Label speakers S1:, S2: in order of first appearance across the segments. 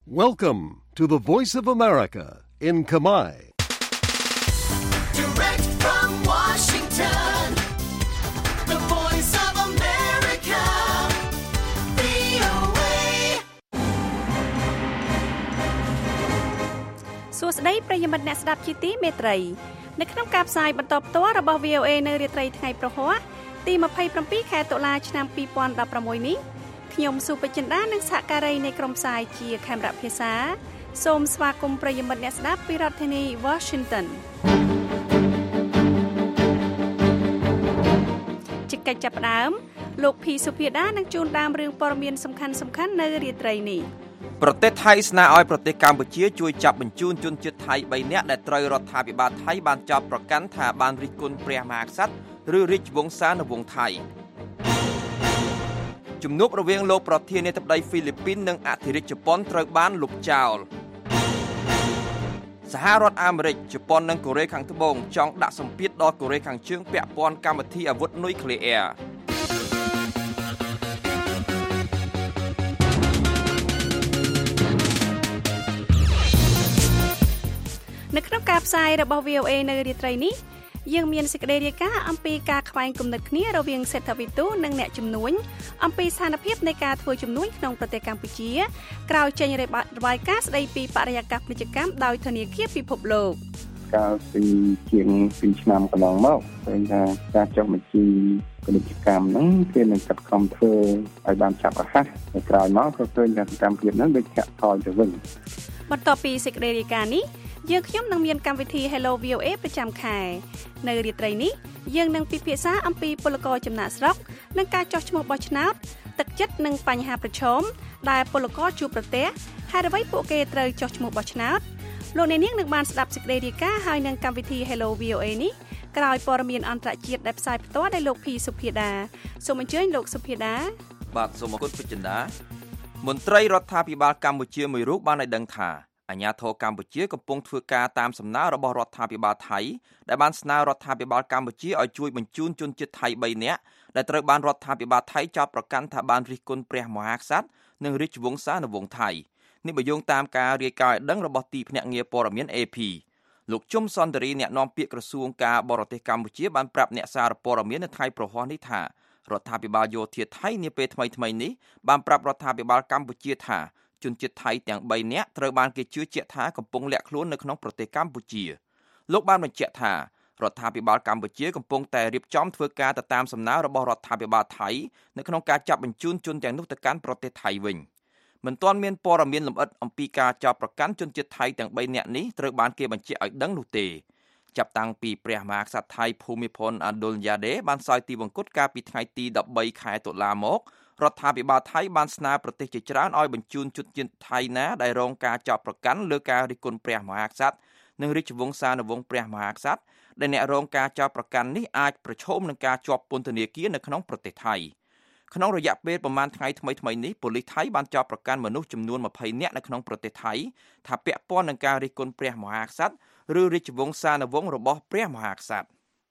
S1: Welcome to the Voice of America in Khmer.
S2: Direct from Washington, the Voice of America, VOA.
S3: សួស្តីប្រិយមិត្តអ្នកស្ដាប់ជាទីមេត្រីនៅក្នុងការផ្សាយបន្តផ្ទាល់របស់ VOA នៅរាត្រីថ្ងៃប្រហ័សទី27ខែតុលាឆ្នាំ2016នេះខ្ញុំសុបចិន្តានិងសហការីនៃក្រុមផ្សាយជាខេមរៈភាសាសូមស្វាគមន៍ប្រិយមិត្តអ្នកស្ដាប់ពីរដ្ឋធានី Washington ជាកិច្ចចាប់ផ្ដើមលោកភីសុភាដានឹងជូនដើមរឿងព័ត៌មានសំខាន់ៗនៅរាត្រីនេះ
S4: ប្រទេសថៃស្នើឲ្យប្រទេសកម្ពុជាជួយចាប់បញ្ជូនជនជាតិថៃ3នាក់ដែលត្រូវរដ្ឋាភិបាលថៃបានចោទប្រកាន់ថាបានរិះគន់ព្រះមហាក្សត្រឬរាជវង្សានុវង្សថៃជំនួបរវាងលោកប្រធានាធិបតីហ្វីលីពីននិងអធិរាជជប៉ុនត្រូវបានលុបចោលសហរដ្ឋអាមេរិកជប៉ុននិងកូរ៉េខាងត្បូងចង់ដាក់សម្ពាធដល់កូរ៉េខាងជើងពាក់ព័ន្ធកម្មវិធីអាវុធនុយក្លេអ៊ែរ
S3: នៅក្នុងការផ្សាយរបស់ VOA នៅរាត្រីនេះយើងមានសេចក្តីរាយការណ៍អំពីការខ្វែងគំនិតគ្នារវាងសេដ្ឋវិទូនិងអ្នកជំនួញអំពីស្ថានភាពនៃការធ្វើជំនួញក្នុងប្រទេសកម្ពុជាក្រោយចេញរបាយការណ៍ស្តីពីបរិយាកាសពាណិជ្ជកម្មដោយធនាគារពិភពលោក
S5: កាលពីជាង2ឆ្នាំកន្លងមកឃើញថាការចុះបញ្ជីពាណិជ្ជកម្មហ្នឹងគេនឹងកាត់ខំធ្វើឲ្យបានឆាប់រហ័សហើយក្រោយមកក៏ឃើញថាសកម្មភាពហ្នឹងដូចចាក់ថយទៅវិញ
S3: បន្ទាប់ពីសេចក្តីរាយការណ៍នេះយើងខ្ញុំនឹងមានកម្មវិធី Hello VOA ប្រចាំខែនៅរាត្រីនេះយើងនឹងពិភាក្សាអំពីពលករចំណាកស្រុកនិងការចោះឈ្មោះបោះឆ្នោតទឹកចិត្តនិងបញ្ហាប្រឈមដែលពលករជួបប្រទះហេតុអ្វីពួកគេត្រូវចោះឈ្មោះបោះឆ្នោតលោកអ្នកនាងនឹងបានស្ដាប់សេចក្តីរាយការណ៍ហើយនឹងកម្មវិធី Hello VOA នេះក្រោយព័ត៌មានអន្តរជាតិដែលផ្សាយផ្ទាល់ដោយលោកភីសុភាដាសូមអញ្ជើញលោកសុភាដា
S4: បាទសូមអរគុណពិចិន្តាមន្ត្រីរដ្ឋាភិបាលកម្ពុជាមួយរូបបានឲ្យដឹងថាអាជ្ញាធរកម្ពុជាកំពុងធ្វើការតាមសំណើរបស់រដ្ឋាភិបាលថៃដែលបានស្នើរដ្ឋាភិបាលកម្ពុជាឲ្យជួយបញ្ជូនជនជាតិថៃ3នាក់ដែលត្រូវបានរដ្ឋាភិបាលថៃចោទប្រកាន់ថាបានរិះគន់ព្រះមហាក្សត្រនិងរាជវង្សានុវង្សថៃនេះបើយោងតាមការរាយការណ៍ឲ្យដឹងរបស់ទីភ្នាក់ងារព័ត៌មាន AP លោកជុំសន្តិរីអ្នកនាំពាក្យក្រសួងការបរទេសកម្ពុជាបានប្រាប់អ្នកសារព័ត៌មាននៅថ្ងៃប្រហ័សនេះថារដ្ឋាភិបាលយោធាថៃនាពេលថ្មីៗនេះបានប្រាប់រដ្ឋាភិបាលកម្ពុជាថាជនជាតិថៃទាំង3នាក់ត្រូវបានគេជឿជាក់ថាកំពុងលាក់ខ្លួននៅក្នុងប្រទេសកម្ពុជាលោកបានបញ្ជាក់ថារដ្ឋាភិបាលកម្ពុជាកំពុងតែរៀបចំធ្វើការទៅតាមសំណើរបស់រដ្ឋាភិបាលថៃនៅក្នុងការចាប់បញ្ជូនជនទាំងនោះទៅកាន់ប្រទេសថៃវិញមិនទាន់មានព័ត៌មានលម្អិតអំពីការចោទប្រកាន់ជនជាតិថៃទាំង3នាក់នេះត្រូវបានគេបញ្ជាក់ឲ្យដឹងនោះទេចាប់តាំងពីព្រះមហាក្សត្រថៃភូមិផលអាឌុលយ៉ាដេបានសោយទីវង្គតកាលពីថ្ងៃទី13ខែតុលាមករដ្ឋាភិបាលថៃបានស្នើប្រទេសជាច្រើនឲ្យបញ្ជូនជនជាតិថៃណាដែលរងការចោទប្រកាន់លើការរិះគន់ព្រះមហាក្សត្រនិងរាជវង្សានុវង្សព្រះមហាក្សត្រដែលអ្នករងការចោទប្រកាន់នេះអាចប្រឈមនឹងការជាប់ពន្ធនាគារនៅក្នុងប្រទេសថៃក្នុងរយៈពេលប្រមាណថ្ងៃថ្មីៗនេះប៉ូលីសថៃបានចោទប្រកាន់មនុស្សចំនួន20នាក់នៅក្នុងប្រទេសថៃថាពាក់ព័ន្ធនឹងការរិះគន់ព្រះមហាក្សត្រឬរាជវង្សានុវង្សរបស់ព្រះមហាក្សត្រ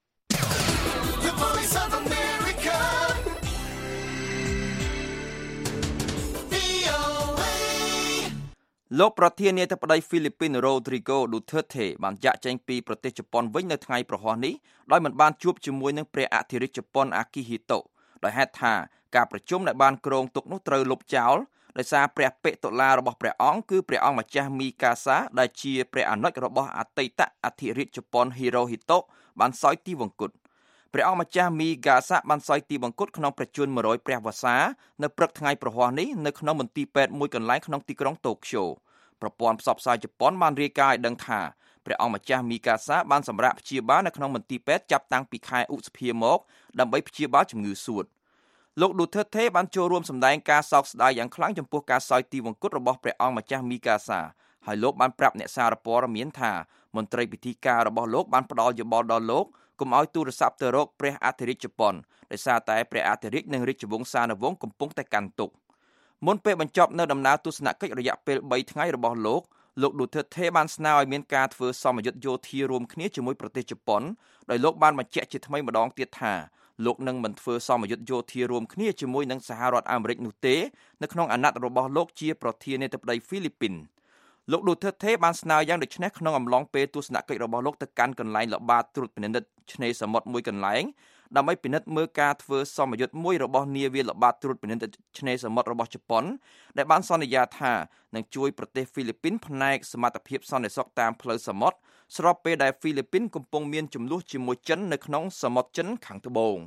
S4: លោកប្រធានាធិបតីហ្វីលីពីនរ៉ូទ្រីហ្គោឌូធឺតេបានចាក់ចែងពីប្រទេសជប៉ុនវិញនៅថ្ងៃប្រហ័សនេះដោយមិនបានជួបជាមួយនឹងព្រះអធិរាជជប៉ុនអាគីហ៊ីតូដោយហេតុថាការប្រជុំដែលបានគ្រោងទុកនោះត្រូវលុបចោលដោយសារព្រះពេតុលារបស់ព្រះអង្គគឺព្រះអង្គម្ចាស់មីកាសាដែលជាព្រះអនុជរបស់អតីតអធិរាជជប៉ុនហ៊ីរ៉ូហ៊ីតូបានសោយទីវង្គតព្រះអង្គម្ចាស់មីកាសាបានសោយទីវង្គតក្នុងព្រះជន្ម100ព្រះវស្សានៅព្រឹកថ្ងៃប្រហ័សនេះនៅក្នុងមន្ទីរពេទ្យមួយកន្លែងក្នុងទីក្រុងតូក្យូប្រព័ន្ធផ្សព្វផ្សាយជប៉ុនបានរាយការណ៍ឲ្យដឹងថាព្រះអង្គម្ចាស់មីកាសាបានសម្រាកព្យាបាលនៅក្នុងមន្ទីរពេទ្យចាប់តាំងពីខែឧសភាមកដើម្បីព្យាបាលជំងឺសួតលោកឌូធឺតេបានចូលរួមសម្ដែងការសោកស្ដាយយ៉ាងខ្លាំងចំពោះការសោយទីវង្គតរបស់ព្រះអង្គម្ចាស់មីកាសាហើយលោកបានប្រាប់អ្នកសារព័ត៌មានថាមន្ត្រីពិធីការរបស់លោកបានផ្ដល់យោបល់ដល់លោកកុំឲ្យទូរស័ព្ទទៅរកព្រះអធិរាជជប៉ុនដោយសារតែព្រះអធិរាជនិងរាជវង្សានុវង្សកំពុងតែកាន់ទុក្ខមុនពេលបញ្ចប់នៅដំណើរទស្សនកិច្ចរយៈពេល3ថ្ងៃរបស់លោកឌូធឺតេបានស្នើឲ្យមានការធ្វើសមយុទ្ធយោធារួមគ្នាជាមួយប្រទេសជប៉ុនដោយលោកបានបញ្ជាក់ជាថ្មីម្ដងទៀតថាលោកនឹងមិនធ្វើសមយុទ្ធយោធារួមគ្នាជាមួយនឹងសហរដ្ឋអាមេរិកនោះទេនៅក្នុងអាណត្តិរបស់លោកជាប្រធានាធិបតីហ្វីលីពីនលោកឌូធឺតេបានស្នើយ៉ាងដូចនេះក្នុងអំឡុងពេលទស្សនកិច្ចរបស់លោកទៅកាន់កន្លែងល្បាតត្រួតពិនិត្យឆ្នេរសមុទ្រមួយកន្លែងដើម្បីពិនិត្យមើលការធ្វើសមយុទ្ធមួយរបស់នាវាល្បាតត្រួតពិនិត្យឆ្នេរសមុទ្ររបស់ជប៉ុនដែលបានសន្យាថានឹងជួយប្រទេសហ្វីលីពីនផ្នែកសមត្ថភាពសន្តិសុខតាមផ្លូវសមុទ្រស្របពេលដែលហ្វីលីពីនកំពុងមានជម្លោះជាមួយចិននៅក្នុងសមុទ្រចិនខាងត្បូង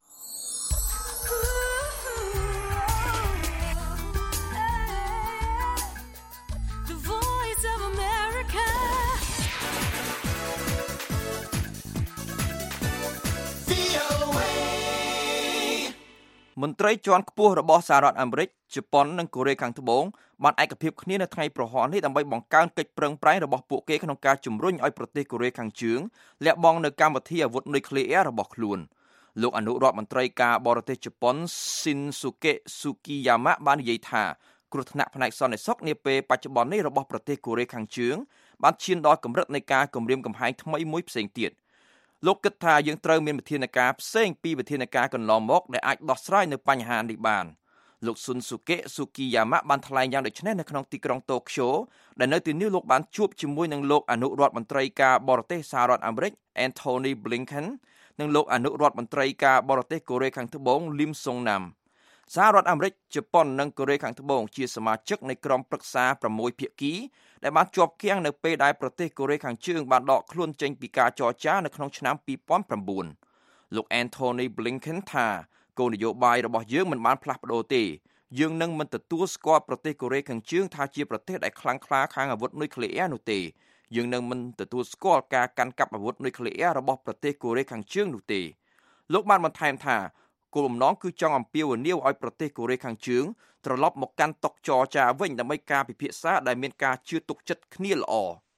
S4: មន្ត្រីជាន់ខ្ពស់របស់សហរដ្ឋអាមេរិកជប៉ុននិងកូរ៉េខាងត្បូងបានឯកភាពគ្នានៅថ្ងៃប្រហ័សនេះដើម្បីបង្កើនកិច្ចប្រឹងប្រែងរបស់ពួកគេក្នុងការជំរុញឲ្យប្រទេសកូរ៉េខាងជើងលះបង់នូវកម្មវិធីអាវុធនុយក្លេអ៊ែររបស់ខ្លួនលោកអនុរដ្ឋមន្ត្រីការបរទេសជប៉ុនស៊ីនស៊ូកេស៊ូគីយ៉ាម៉ាបាននិយាយថាគ្រោះថ្នាក់ផ្នែកសន្តិសុខនាពេលបច្ចុប្បន្ននេះរបស់ប្រទេសកូរ៉េខាងជើងបានឈានដល់កម្រិតនៃការគំរាមកំហែងថ្មីមួយផ្សេងទៀតលោកគិតថាយើងត្រូវមានវិធានការផ្សេងពីវិធានការកន្លងមកដែលអាចដោះស្រាយនៅបញ្ហានេះបានលោកស៊ុនស៊ូកេស៊ូគីយ៉ាម៉ាបានថ្លែងយ៉ាងដូចនេះនៅក្នុងទីក្រុងតូក្យូដែលនៅទីនេះលោកបានជួបជាមួយនឹងលោកអនុរដ្ឋមន្ត្រីការបរទេសសហរដ្ឋអាមេរិក Anthony Blinken និងលោកអនុរដ្ឋមន្ត្រីការបរទេសកូរ៉េខាងត្បូង Lim Song Nam សហរដ្ឋអាមេរិកជប៉ុននិងកូរ៉េខាងត្បូងជាសមាជិកនៃក្រុមប្រឹក្សា6ភាគីដែលបានជាប់គាំងនៅពេលដែលប្រទេសកូរ៉េខាងជើងបានដកខ្លួនចេញពីការចរចានៅក្នុងឆ្នាំ2009លោក Anthony Blinken ថាគោលនយោបាយរបស់យើងមិនបានផ្លាស់ប្ដូរទេយើងនឹងមិនទទួលស្គាល់ប្រទេសកូរ៉េខាងជើងថាជាប្រទេសដែលខ្លាំងក្លាខាងអាវុធនុយក្លេអ៊ែរនោះទេយើងនឹងមិនទទួលស្គាល់ការកាន់កាប់អាវុធនុយក្លេអ៊ែររបស់ប្រទេសកូរ៉េខាងជើងនោះទេលោកបានបន្ថែមថាគោលបំណងគឺចង់អំពាវនាវឲ្យប្រទេសកូរ៉េខាងជើងត្រឡប់មកកាន់តុចរចាវិញដើម្បីការពិភាក្សាដែលមានការជឿទុកចិត្តគ្នាល្អ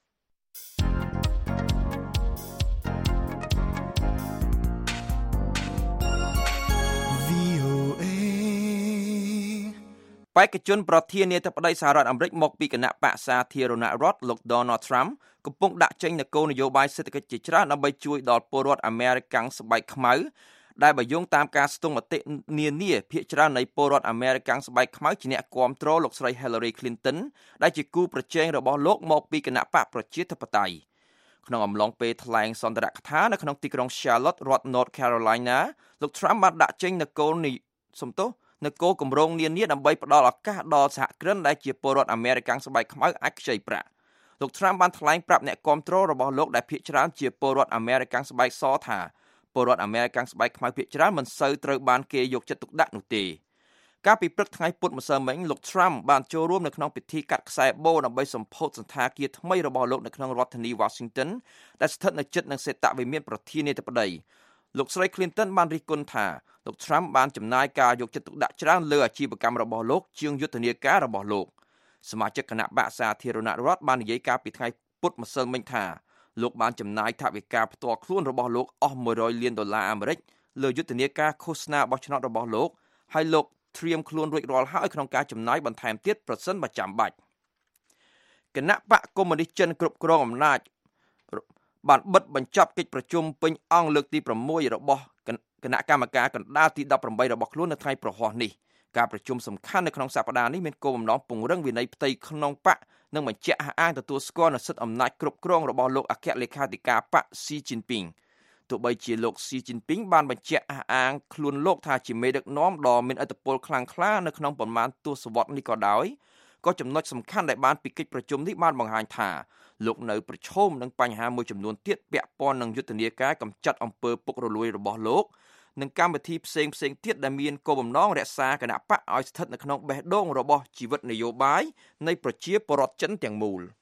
S4: បេក្ខជនប្រធានាធិបតីសហរដ្ឋអាមេរិកមកពីគណៈបក្សសាធារណរដ្ឋលោក Donald Trump កំពុងដាក់ចេញនូវគោលនយោបាយសេដ្ឋកិច្ចជាច្រើនដើម្បីជួយដល់ពលរដ្ឋអាមេរិកាំងស្បែកខ្មៅដែលបើយោងតាមការស្ទង់មតិនានាភាគច្រើននៃពលរដ្ឋអាមេរិកាំងស្បែកខ្មៅជាអ្នកគាំទ្រលោកស្រី Hillary Clinton ដែលជាគូប្រជែងរបស់លោកមកពីគណៈបកប្រជាធិបតេយ្យក្នុងអំឡុងពេលថ្លែងសន្ទរកថានៅក្នុងទីក្រុង Charlotte រដ្ឋ North Carolina លោក Trump បានដាក់ចេញនូវគោលគម្រោងនានាដើម្បីផ្ដល់ឱកាសដល់សហគ្រិនដែលជាពលរដ្ឋអាមេរិកាំងស្បែកខ្មៅអាចខ្ចីប្រាក់លោក Trump បានថ្លែងប្រាប់អ្នកគាំទ្ររបស់លោកដែលភាគច្រើនជាពលរដ្ឋអាមេរិកាំងស្បែកសថាពលរដ្ឋអាមេរិកាំងស្បែកខ្មៅភាគច្រើនមិនសូវត្រូវបានគេយកចិត្តទុកដាក់នោះទេកាលពីព្រឹកថ្ងៃពុធម្សិលមិញលោក Trump បានចូលរួមនៅក្នុងពិធីកាត់ខ្សែបូដើម្បីសម្ពោធសន្តាគារថ្មីរបស់លោកនៅក្នុងរដ្ឋធានី Washington ដែលស្ថិតនៅជិតនឹងសេតវិមានប្រធានាធិបតីលោកស្រី Clinton បានរិះគន់ថាលោក Trump បានចំណាយការយកចិត្តទុកដាក់ច្រើនលើអាជីវកម្មរបស់លោកជាងយុទ្ធនាការរបស់លោកសមាជិកគណៈបក្សសាធារណរដ្ឋបាននិយាយកាលពីថ្ងៃពុធម្សិលមិញថាលោកបានចំណាយថវិកាផ្ទាល់ខ្លួនរបស់លោកអស់$100 លានអាមេរិកលើយុទ្ធនាការឃោសនាបោះឆ្នោតរបស់លោកហើយលោកត្រៀមខ្លួនរួចរាល់ហើយក្នុងការចំណាយបន្ថែមទៀតប្រសិនបើចាំបាច់គណៈបកកុម្មុយនីសចិនគ្រប់គ្រងអំណាចបានបិទបញ្ចប់កិច្ចប្រជុំពេញអង្គលើកទី6របស់គណៈកម្មការកណ្ដាលទី18របស់ខ្លួននៅថ្ងៃប្រហ័សនេះការប្រជុំសំខាន់នៅក្នុងសប្តាហ៍នេះមានគោលបំណងពង្រឹងវិន័យផ្ទៃក្នុងបកនិងបញ្ជាក់អះអាងទទួលស្គាល់នូវសិទ្ធិអំណាចគ្រប់គ្រងរបស់លោកអគ្គលេខាធិការបកស៊ីជីនពីងទោះបីជាលោកស៊ីជីនពីងបានបញ្ជាក់អះអាងខ្លួនលោកថាជាមេដឹកនាំដ៏មានឥទ្ធិពលខ្លាំងក្លានៅក្នុងប្រមាណទសវត្សរ៍នេះក៏ដោយក៏ចំណុចសំខាន់ដែលបានពីកិច្ចប្រជុំនេះបានបង្ហាញថាលោកនៅប្រឈមនឹងបញ្ហាមួយចំនួនទៀតពាក់ព័ន្ធនឹងយុទ្ធនាការកម្ចាត់អំពើពុករលួយរបស់លោកនិងកម្មវិធីផ្សេងទៀតដែលមានគោលបំណងរក្សាគណៈបកឲ្យស្ថិតនៅក្នុងបេះដូងរបស់ជីវិតនយោបាយនៃប្រជាពលរដ្ឋចិនទាំងមូល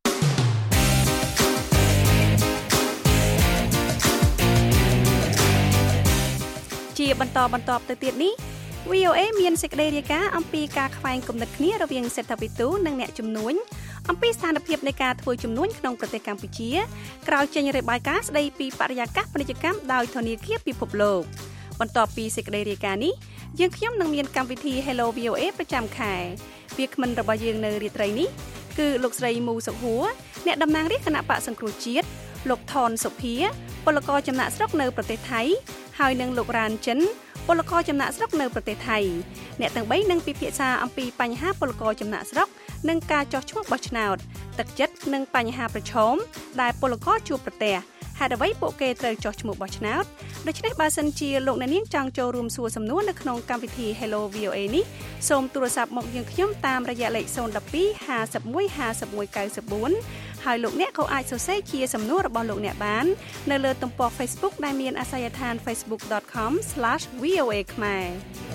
S3: ជាបន្តទៅទៀតនេះ VOA មានសេចក្តីរាយការណ៍អំពីការខ្វែងគំនិតគ្នារវាងសេដ្ឋវិទូនិងអ្នកជំនួញអំពីស្ថានភាពនៃការធ្វើជំនួញក្នុងប្រទេសកម្ពុជាក្រោយចេញរបាយការណ៍ស្តីពីបរិយាកាសពាណិជ្ជកម្មដោយធនាគារពិភពលោកបន្ទាប់ពីសេចក្តីរាយការណ៍នេះយើងខ្ញុំនឹងមានកម្មវិធី Hello VOA ប្រចាំខែវាគ្មិនរបស់យើងនៅរាត្រីនេះគឺលោកស្រីមូសុខួរអ្នកតំណាងរាជគណៈបកសង្គ្រោះជាតិលោកថនសុភាពលករចំណាក់ស្រុកនៅប្រទេសថៃហហើយនឹងលោករ៉ានចិនពលករចំណាក់ស្រុកនៅប្រទេសថៃអ្នកទាំង3នឹងពិភាក្សាអំពីបញ្ហាពលករចំណាក់ស្រុកនិងការចោះឈ្មោះបោះឆ្នោតទឹកចិត្តនិងបញ្ហាប្រឈមដែលពលករជួបប្រទះហេតុអ្វីពួកគេត្រូវចោះឈ្មោះបោះឆ្នោតដូច្នេះបើសិនជាលោកអ្នកនាងចង់ចូលរួមសួរសំណួរនៅក្នុងកម្មវិធី Hello VOA នេះសូមទូរស័ព្ទមកយើងខ្ញុំតាមរយៈលេខ012 51 51 94ហើយលោកអ្នកក៏អាចសរសេរជាសំណួររបស់លោកអ្នកបាននៅលើទំព័រ Facebook ដែលមានអាសយដ្ឋាន facebook.com/voa ខ្មែរ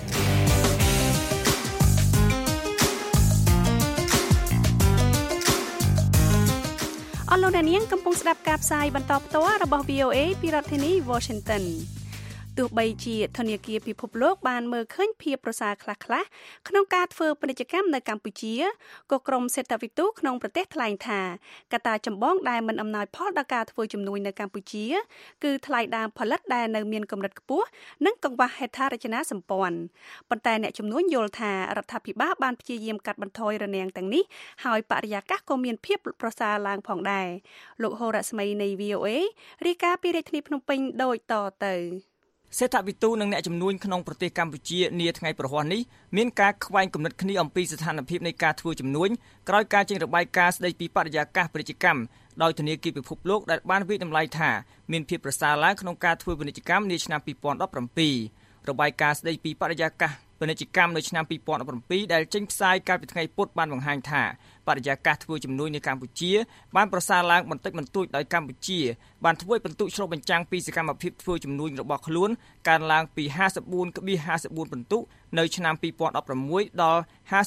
S3: អស់លោកអ្នកនាងកំពុងស្ដាប់ការផ្សាយបន្តផ្ទាល់របស់ VOA ពីរដ្ឋធានី Washington ទោះបីជាធនាគារពិភពលោកបានមើលឃើញភាពប្រសើរខ្លះៗក្នុងការធ្វើពាណិជ្ជកម្មនៅកម្ពុជាក៏ក្រុមសេដ្ឋវិទូក្នុងប្រទេសថ្លែងថាកត្តាចម្បងដែលមិនអំណោយផលដល់ការធ្វើជំនួញនៅកម្ពុជាគឺថ្លៃដើមផលិតដែលនៅមានកម្រិតខ្ពស់និងកង្វះហេដ្ឋារចនាសម្ព័ន្ធប៉ុន្តែអ្នកជំនួញយល់ថារដ្ឋាភិបាលបានព្យាយាមកាត់បន្ថយរនាំងទាំងនេះហើយបរិយាកាសក៏មានភាពប្រសើរឡើងផងដែរលោកហូរ៉ាស្មីនៃ VOA រាយការណ៍ពីរាជធានីភ្នំពេញដូចតទៅ
S6: សេដ្ឋវិទូនិងអ្នកជំនួញក្នុងប្រទេសកម្ពុជានាថ្ងៃប្រហ័សនេះមានការខ្វែងគំនិតគ្នាអំពីស្ថានភាពនៃការធ្វើជំនួញក្រោយការចេញរបាយការណ៍ស្តីពីបរិយាកាសពាណិជ្ជកម្មដោយធនាគារពិភពលោកដែលបានវិតម្លៃថាមានភាពប្រសើរឡើងក្នុងការធ្វើពាណិជ្ជកម្មនាឆ្នាំ2017របាយការណ៍ស្តីពីបរិយាកាសពាណិជ្ជកម្មនៅឆ្នាំ2017ដែលចេញផ្សាយកាលពីថ្ងៃពុធបានបង្ហាញថាបរិយាកាសធ្វើជំនួញនៅកម្ពុជាបានប្រសើរឡើងបន្តិចបន្តួចដោយកម្ពុជាបានធ្វើឲ្យពិន្ទុឆ្លុះបញ្ចាំងពីសកម្មភាពធ្វើជំនួញរបស់ខ្លួនកើនឡើងពី 54.54 ពិន្ទុនៅឆ្នាំ2016ដល់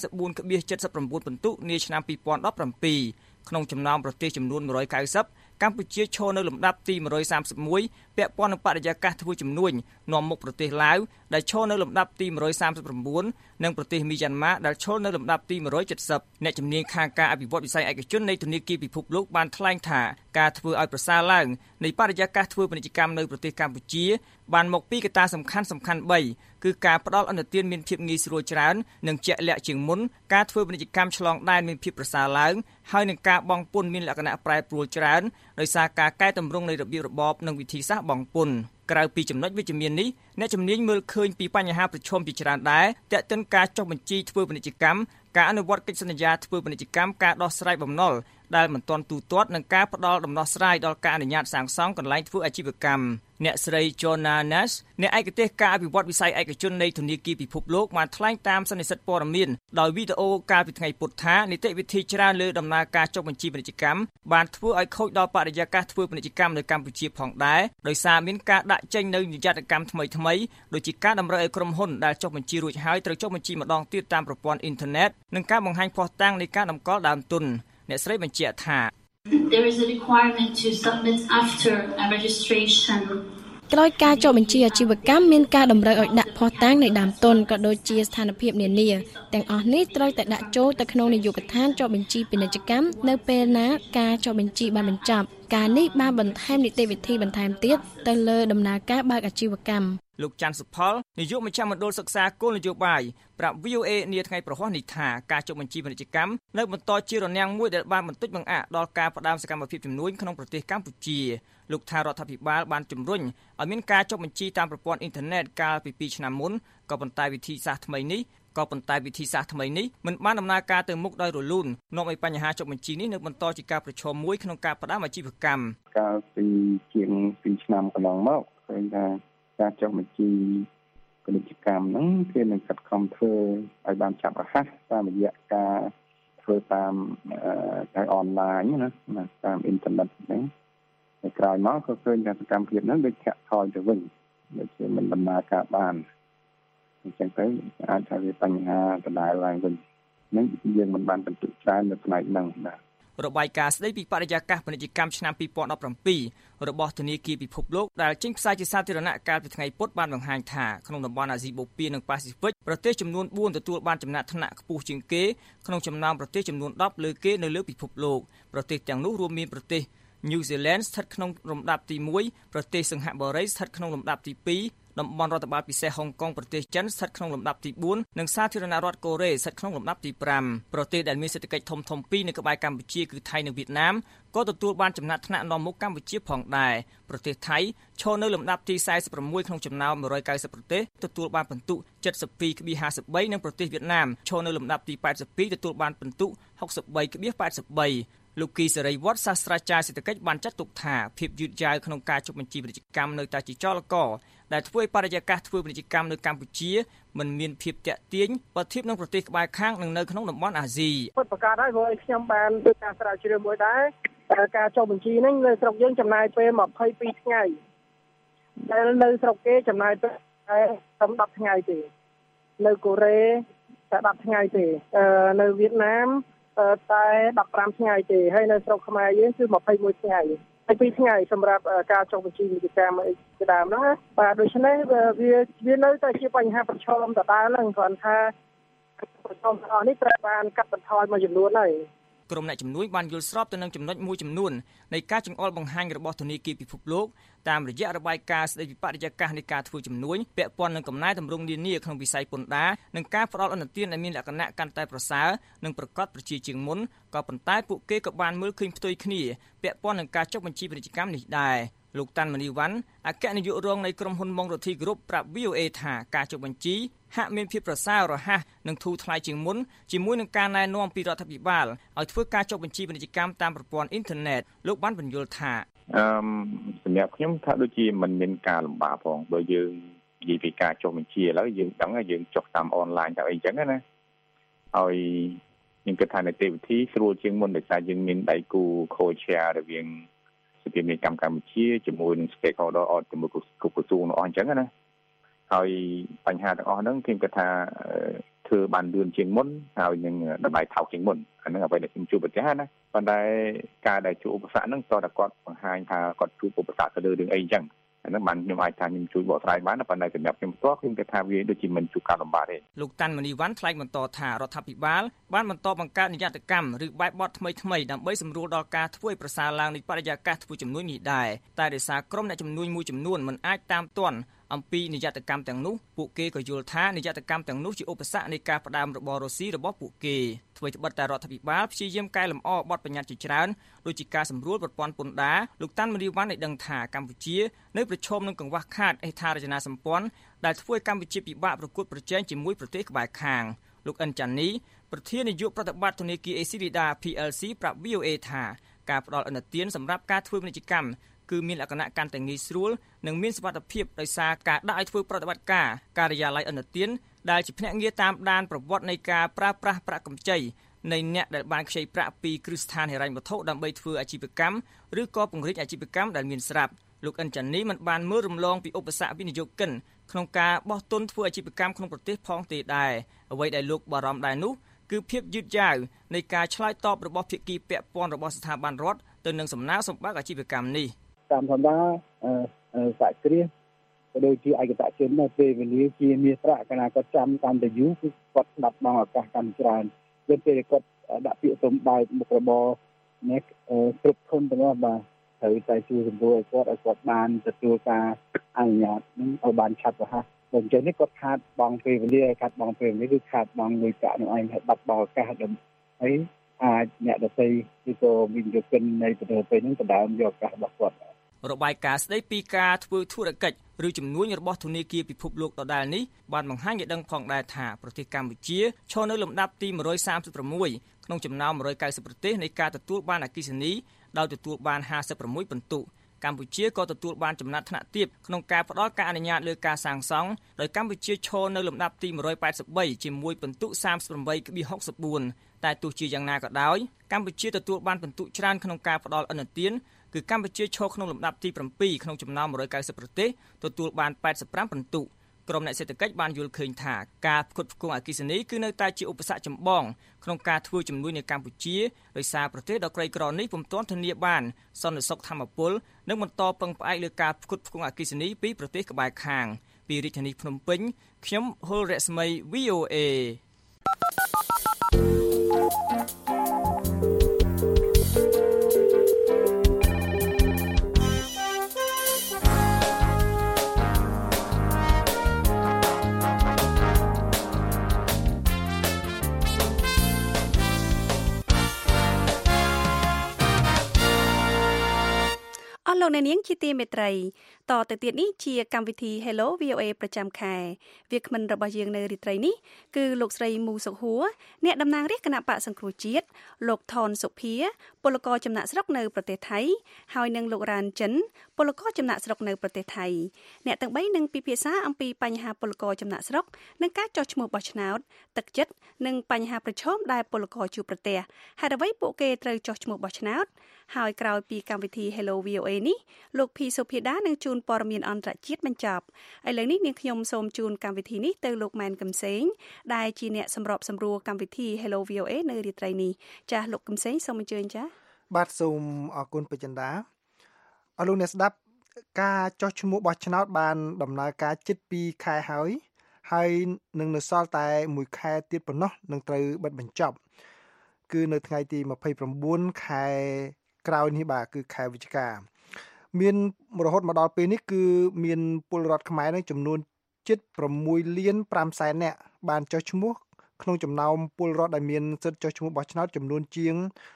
S6: 54.79 ពិន្ទុនាឆ្នាំ2017ក្នុងចំណោមប្រទេសចំនួន190កម្ពុជាឈរនៅលំដាប់ទី131ពាក់ព័ន្ធនឹងបរិយាកាសធ្វើជំនួញនាំមុខប្រទេសឡាវដែលឈរនៅលំដាប់ទី139និងប្រទេសមីយ៉ាន់ម៉ាដែលឈរនៅលំដាប់ទី170អ្នកជំនាញខាងការអភិវឌ្ឍវិស័យឯកជននៃធនាគារពិភពលោកបានថ្លែងថាការធ្វើឲ្យប្រសើរឡើងនៃបរិយាកាសធ្វើពាណិជ្ជកម្មនៅប្រទេសកម្ពុជាបានមកពីកត្តាសំខាន់3គឺការផ្ដល់ឥណទានមានភាពងាយស្រួលច្រើននិងជាក់លាក់ជាងមុនការធ្វើពាណិជ្ជកម្មឆ្លងដែនមានភាពប្រសើរឡើងហើយនឹងការបង់ពន្ធមានលក្ខណៈប្រែប្រួលច្រើនដោយសារការកែតម្រង់នៃរបៀបរបបនិងវិធីសាស្ត្របង់ពន្ធក្រៅពីចំណុចវិជ្ជមាននេះអ្នកជំនាញមើលឃើញពីបញ្ហាប្រឈមជាច្រើនដែរទាក់ទិនការចុះបញ្ជីធ្វើពាណិជ្ជកម្មការអនុវត្តកិច្ចសន្យាធ្វើពាណិជ្ជកម្មការដោះស្រាយបំណុលដែលមិនទាន់ទូទាត់និងការផ្ដល់ដំណោះស្រាយដល់ការអនុញ្ញាតសាងសង់កន្លែងធ្វើអាជីវកម្មអ្នកស្រី Jonna Nash អ្នកឯកទេសការអភិវឌ្ឍវិស័យឯកជននៃធនាគារពិភពលោកបានថ្លែងតាមសន្និសីទព័ត៌មានដោយវីដេអូកាលពីថ្ងៃពុធថានីតិវិធីច្រើនលើដំណើរការចុះបញ្ជីពាណិជ្ជកម្មបានធ្វើឲ្យខូចដល់បរិយាកាសធ្វើពាណិជ្ជកម្មនៅកម្ពុជាផងដែរដោយសារមានការដាក់ចេញនូវនិយត្តកម្មថ្មីៗដូចជាការតម្រូវឲ្យក្រុមហ៊ុនដែលចុះបញ្ជីរួចហើយត្រូវចុះបញ្ជីម្ដងទៀតតាមប្រព័ន្ធអ៊ីនធឺណិតនិងការបង្ហាញភស្តុតាងនៃការតម្កល់ដើមទុនអ្នកស្រីបញ្ជាក់ថា
S7: There is a requirement to submit after a registration
S8: ក្រោយការចុះបញ្ជីអាជីវកម្មមានការតម្រូវឲ្យដាក់ភស្តុតាងនៃដើមទុនក៏ដូចជាស្ថានភាពនានាទាំងអស់នេះត្រូវតែដាក់ចូលទៅក្នុងនាយកដ្ឋានចុះបញ្ជីពាណិជ្ជកម្មនៅពេលណាការចុះបញ្ជីបានបញ្ចប់ការនេះបានបន្ថែមនីតិវិធីបន្ថែមទៀតទៅលើដំណើរការបើកអាជីវកម្ម
S6: លោកច័ន្ទសុផលនាយកមជ្ឈមណ្ឌលសិក្សាគោលនយោបាយប្រាប់ VOA នាថ្ងៃប្រហ័សនេះថាការចុះបញ្ជីពាណិជ្ជកម្មនៅបន្តជារនាំងមួយដែលបានបន្តិចបង្អាក់ដល់ការផ្ដើមសកម្មភាពជំនួញក្នុងប្រទេសកម្ពុជាលោកថារដ្ឋាភិបាលបានជំរុញឲ្យមានការចុះបញ្ជីតាមប្រព័ន្ធអ៊ីនធឺណិតកាលពី2ឆ្នាំមុនក៏ប៉ុន្តែវិធីសាស្ត្រថ្មីនេះមិនបានដំណើរការទៅមុខដោយរលូននាំឲ្យបញ្ហាចុះបញ្ជីនេះនៅបន្តជាការប្រឈមមួយក្នុងការផ្ដើមអាជីវកម្ម
S5: កាលពីជាង2ឆ្នាំកន្លងមកឃើញថាការចុះបញ្ជីពាណិជ្ជកម្មហ្នឹងគេនឹងខិតខំធ្វើឲ្យបានឆាប់រហ័សតាមរយៈការធ្វើតាមអនឡាញណាតាមអ៊ីនធឺណិតហ្នឹងហើយក្រោយមកក៏ឃើញថាសកម្មភាពហ្នឹងដូចខាក់ថយទៅវិញដូចជាមិនដំណើរការបានអញ្ចឹងទៅអាចថាវាបញ្ហាដដែលឡើងវិញហ្នឹងយើងមិនបានបន្ទុកច្រើននៅផ្នែកហ្នឹងបាទ
S6: របាយការណ៍ស្តីពីបរិយាកាសពាណិជ្ជកម្មឆ្នាំ2017របស់ធនាគារពិភពលោកដែលចេញផ្សាយជាសាធារណៈកាលពីថ្ងៃពុធបានបង្ហាញថាក្នុងតំបន់អាស៊ីបូព៌ានិងប៉ាស៊ីហ្វិកប្រទេសចំនួន4ទទួលបានចំណាត់ថ្នាក់ខ្ពស់ជាងគេក្នុងចំណោមប្រទេសចំនួន10លើគេនៅលើពិភពលោកប្រទេសទាំងនោះរួមមានប្រទេស New Zealand ស្ថិតក្នុងលំដាប់ទី1ប្រទេសសិង្ហបុរីស្ថិតក្នុងលំដាប់ទីតំបន់រដ្ឋបាលពិសេសហុងកុងប្រទេសចិនស្ថិតក្នុងលំដាប់ទី4និងសាធារណរដ្ឋកូរ៉េស្ថិតក្នុងលំដាប់ទី5ប្រទេសដែលមានសេដ្ឋកិច្ចធំៗពីរនៅក្បែរកម្ពុជាគឺថៃនិងវៀតណាមក៏ទទួលបានចំណាត់ថ្នាក់នាំមុខកម្ពុជាផងដែរប្រទេសថៃឈរនៅលំដាប់ទី46ក្នុងចំណោម190ប្រទេសទទួលបានពិន្ទុ 72.53 និងប្រទេសវៀតណាមឈរនៅលំដាប់ទី82ទទួលបានពិន្ទុ 63.83លោកគីសេរីវត្តសាស្ត្រាចារ្យសេដ្ឋកិច្ចបានចាត់ទុកថាភាពយឺតយ៉ាវក្នុងការចុះបញ្ជីពាណិជ្ជកម្មនៅតែជាចលករដែលធ្វើឲ្យបរិយាកាសធ្វើពាណិជ្ជកម្មនៅកម្ពុជាមិនមានភាពតាក់ទាញបើធៀបនឹងប្រទេសក្បែរខាងនិងនៅក្នុងតំបន់អាស៊ី
S9: ពិតប្រាកដហើយព្រោះខ្ញុំបានធ្វើការស្រាវជ្រាវមួយដែរការចុះបញ្ជីហ្នឹងនៅស្រុកយើងចំណាយពេល22ថ្ងៃដែលនៅស្រុកគេចំណាយពេលតែ10ថ្ងៃទេនៅកូរ៉េតែ10ថ្ងៃទេនៅវៀតណាមតែ15ថ្ងៃទេហើយនៅស្រុកខ្មែរយើងគឺ21ថ្ងៃ22ថ្ងៃសម្រាប់ការចុះបញ្ជីពាណិជ្ជកម្មជាដើមហ្នឹងណាបាទដូច្នេះវានៅតែជាបញ្ហាប្រឈមដដែលហ្នឹងគ្រាន់ថាប្រឈមទាំងអស់នេះត្រូវបានកាត់បន្ថយមួយចំនួនហើយ
S6: ក្រុមអ្នកជំនួយបានយល់ស្របទៅនឹងចំណុចមួយចំនួននៃការចង្អុលបង្ហាញរបស់ធនាគារពិភពលោកតាមរយៈរបាយការណ៍ស្តីពីបរិយាកាសនៃការធ្វើជំនួញពាក់ព័ន្ធនឹងកំណែតម្រង់នានាក្នុងវិស័យពន្ធដារនិងការផ្តល់ឥណទានដែលមានលក្ខណៈកាន់តែប្រសើរនិងប្រកបប្រជាជាងមុនក៏ប៉ុន្តែពួកគេក៏បានមើលឃើញផ្ទុយគ្នាពាក់ព័ន្ធនឹងការចុះបញ្ជីពាណិជ្ជកម្មនេះដែរលោកតាន់មនីវ៉ាន់អគ្គនាយករងនៃក្រុមហ៊ុនម៉ុងរ៉ូធីគ្រុបប្រាប់ VOA ថាការចុះបញ្ជីហាក់មានភាពប្រសើររហ័សនិងធូរថ្លៃជាងមុនជាមួយនឹងការណែនាំពីរដ្ឋាភិបាលឲ្យធ្វើការចុះបញ្ជីពាណិជ្ជកម្មតាមប្រព័ន្ធអ៊ីនធឺណិតលោកបានបញ្យល់ថា
S5: សម្រាប់ខ្ញុំថាដូចជាមិនមានការលំបាកផងបើយើងនិយាយពីការចុះបញ្ជីឥឡូវយើងដឹងហើយយើងចុះតាមអនឡាញតាមអីចឹងណាហើយខ្ញុំគិតថានីតិវិធីស្រួលជាងមុនដោយសារយើងមានដៃគូ co-chair រវាងសភានីតិកម្មកម្ពុជាជាមួយនឹង stakeholder អត់ជាមួយគ្រប់ក្រសួងអស់អញ្ចឹងណាហើយបញ្ហាទាំងអស់ហ្នឹងខ្ញុំគិតថាធ្វើបានលឿនជាងមុនហើយនឹងតម្លៃថោកជាងមុនអាហ្នឹងអ្វីដែលខ្ញុំជួបប្រទះណាប៉ុន្តែការដែលជួបឧបសគ្គហ្នឹងតើតែគាត់បង្ហាញថាគាត់ជួបឧបសគ្គទៅលើរឿងអីអញ្ចឹងអាហ្នឹងបានខ្ញុំអាចថាខ្ញុំជួយបកស្រាយបានប៉ុន្តែសម្រាប់ខ្ញុំផ្ទាល់ខ្ញុំគិតថាវាដូចជាមិនជួបការលំបាកទេ
S6: លោកតាន់មនីវ៉ាន់ថ្លែងបន្តថារដ្ឋាភិបាលបានបន្តបង្កើតនយត្តកម្មឬបែបបទថ្មីៗដើម្បីសម្រួលដល់ការធ្វើឲ្យប្រសើរឡើងនៃបរិយាកាសធ្វើជំនួញនេះដែរតែដោយសារក្រុមអ្នកជំនួញមួយចំនួនមិនអាចតាមទាន់អំពីនយត្តកម្មទាំងនោះពួកគេក៏យល់ថានយត្តកម្មទាំងនោះជាឧបសគ្គនៃការផ្ដើមរបររស៊ីរបស់ពួកគេធ្វើត្បិតតែរដ្ឋាភិបាលព្យាយាមកែលម្អបទបញ្ញត្តិជាច្រើនដូចជាការសម្រួលប្រព័ន្ធពន្ធដារលោកតាន់មនីវ៉ាន់បានដឹងថាកម្ពុជានៅប្រឈមនឹងកង្វះខាតហេដ្ឋារចនាសម្ព័ន្ធដែលធ្វើឲ្យកម្ពុជាពិបាកប្រកួតប្រជែងជាមួយប្រទេសក្បែរខាងលោកអិនចាន់នីប្រធាននាយកប្រតិបត្តិធនាគារ Asia PLC ប្រាប់ VOA ថាការផ្ដល់ឥណទានសម្រាប់ការធ្វើពាណិជ្ជកម្មគឺមានលក្ខណៈកាន់តែងាយស្រួលនិងមានសុវត្ថិភាពដោយសារការដាក់ឲ្យធ្វើប្រតិបត្តិការការិយាល័យឥណទានដែលជាភ្នាក់ងារតាមដានប្រវត្តិនៃការប្រើប្រាស់ប្រាក់កម្ចីនៃអ្នកដែលបានខ្ចីប្រាក់ពីគ្រឹះស្ថានហិរញ្ញវត្ថុដើម្បីធ្វើអាជីវកម្មឬក៏ពង្រីកអាជីវកម្មដែលមានស្រាប់លោកអិនចាន់នីមិនបានមើលរំលងពីឧបសគ្គវិនិយោគិនក្នុងការបោះទុនធ្វើអាជីវកម្មក្នុងប្រទេសផងទេដែរអ្វីដែលលោកបារម្ភដែរនោះគឺភាពយឺតយ៉ាវនៃការឆ្លើយតបរបស់ភាគីពាក់ព័ន្ធរបស់ស្ថាប័នរដ្ឋទៅនឹងសំណើសម្បើកអាជីវកម្មនេះ
S9: តាមធម្មតាសហគ្រាសក៏ដូចជាឯកតជននៅពេលវេលាជាមាសប្រាក់កាលណាគាត់ចាំតាមតែយូរគឺគាត់ស្ដាប់ដល់ឱកាសកាន់ច្រើនពេលគាត់ដាក់ពាក្យសុំបែបមុខរបរនេះគ្រប់ធនទាំងអស់បាទត្រូវតែជួយសម្រួលឲ្យគាត់បានទទួលការអនុញ្ញាតនឹងឲ្យបានឆាប់រហ័សបើអញ្ចឹងនេះគាត់ខាតបង់ពេលវេលាខាតបង់ពេលវេលាគឺខាតបង់លុយកាក់នឹងឯងឲ្យបាត់បង់ឱកាសហើយអាចអ្នកដទៃឬក៏វិនិយោគិននៃប្រទេសពេលហ្នឹងដណ្ដើមយកឱកាសរបស់គាត់
S6: របាយការណ៍ស្តីពីការធ្វើធុរកិច្ចឬជំនួញរបស់ធនាគារពិភពលោកដដែលនេះបានបង្ហាញឲ្យដឹងផងដែរថាប្រទេសកម្ពុជាឈរនៅលំដាប់ទី136ក្នុងចំណោម190ប្រទេសនៃការទទួលបានអគ្គិសនីដោយទទួលបាន56ពិន្ទុកម្ពុជាក៏ទទួលបានចំណាត់ថ្នាក់ទាបក្នុងការផ្តល់ការអនុញ្ញាតលើការសាងសង់ដោយកម្ពុជាឈរនៅលំដាប់ទី183ជាមួយពិន្ទុ 38.64 តែទោះជាយ៉ាងណាក៏ដោយកម្ពុជាទទួលបានពិន្ទុច្រើនក្នុងការផ្តល់ឥណទានគឺកម្ពុជាឈរក្នុងលំដាប់ទី7ក្នុងចំណោម190ប្រទេសទទួលបាន85ពិន្ទុក្រុមអ្នកសេដ្ឋកិច្ចបានយល់ឃើញថាការផ្គត់ផ្គង់អគ្គិសនីគឺនៅតែជាឧបសគ្គចម្បងក្នុងការធ្វើជំនួញនៅកម្ពុជាដោយសារប្រទេសដ៏ក្រីក្រនេះពុំទាន់ធានាបានសន្តិសុខថាមពលនិងបន្តពឹងផ្អែកលើការផ្គត់ផ្គង់អគ្គិសនីពីប្រទេសក្បែរខាងពីរាជធានីភ្នំពេញខ្ញុំហុលរស្មី VOA
S3: ស់លោកអ្នកនាងជាទីមេត្រីតទៅទៀតនេះជាកម្មវិធី Hello VOA ប្រចាំខែវាគ្មិនរបស់យើងនៅរាត្រីនេះគឺលោកស្រីមូសុខហួរអ្នកតំណាងរាជគណៈបកសង្គ្រោះជាតិលោកថនសុភាពលករចំណាក់ស្រុកនៅប្រទេសថៃហើយនិងលោករ៉ានចិនពលករចំណាក់ស្រុកនៅប្រទេសថៃអ្នកទាំង3នឹងពិភាក្សាអំពីបញ្ហាពលករចំណាក់ស្រុកនិងការចោះឈ្មោះបោះឆ្នោតទឹកចិត្តនិងបញ្ហាប្រឈមដែលពលករជួបប្រទះហេតុអ្វីពួកគេត្រូវចោះឈ្មោះបោះឆ្នោតហើយក្រោយពីកម្មវិធី Hello VOA នេះលោកភីសុភាដានឹងជួនព័ត៌មានអន្តរជាតិបញ្ចប់ឥឡូវនេះនាងខ្ញុំសូមជូនកម្មវិធីនេះទៅលោកម៉ែនកំសែងដែលជាអ្នកសម្របសម្រួលកម្មវិធី Hello VOA នៅរាត្រីនេះចាស់លោកកំសែងសូមអញ្ជើញចាស់
S10: បាទសូមអរគុណពេជ្រចិន្តាអរលោកអ្នកស្ដាប់ការចោះឈ្មោះបោះឆ្នោតបានដំណើរការជិត2ខែហើយនឹងនៅសល់តែ1ខែទៀតប៉ុណ្ណោះនឹងត្រូវបិទបញ្ចប់គឺនៅថ្ងៃទី29ខែក្រោយនេះបាទគឺខែវិច្ឆិកាមានរហូតមកដល់ពេលនេះគឺមានពលរដ្ឋខ្មែរនឹងចំនួនជិត6លាន5សែននាក់បានចុះឈ្មោះក្នុងចំណោមពលរដ្ឋដែលមានសិទ្ធិចុះឈ្មោះបោះឆ្នោតចំនួនជាង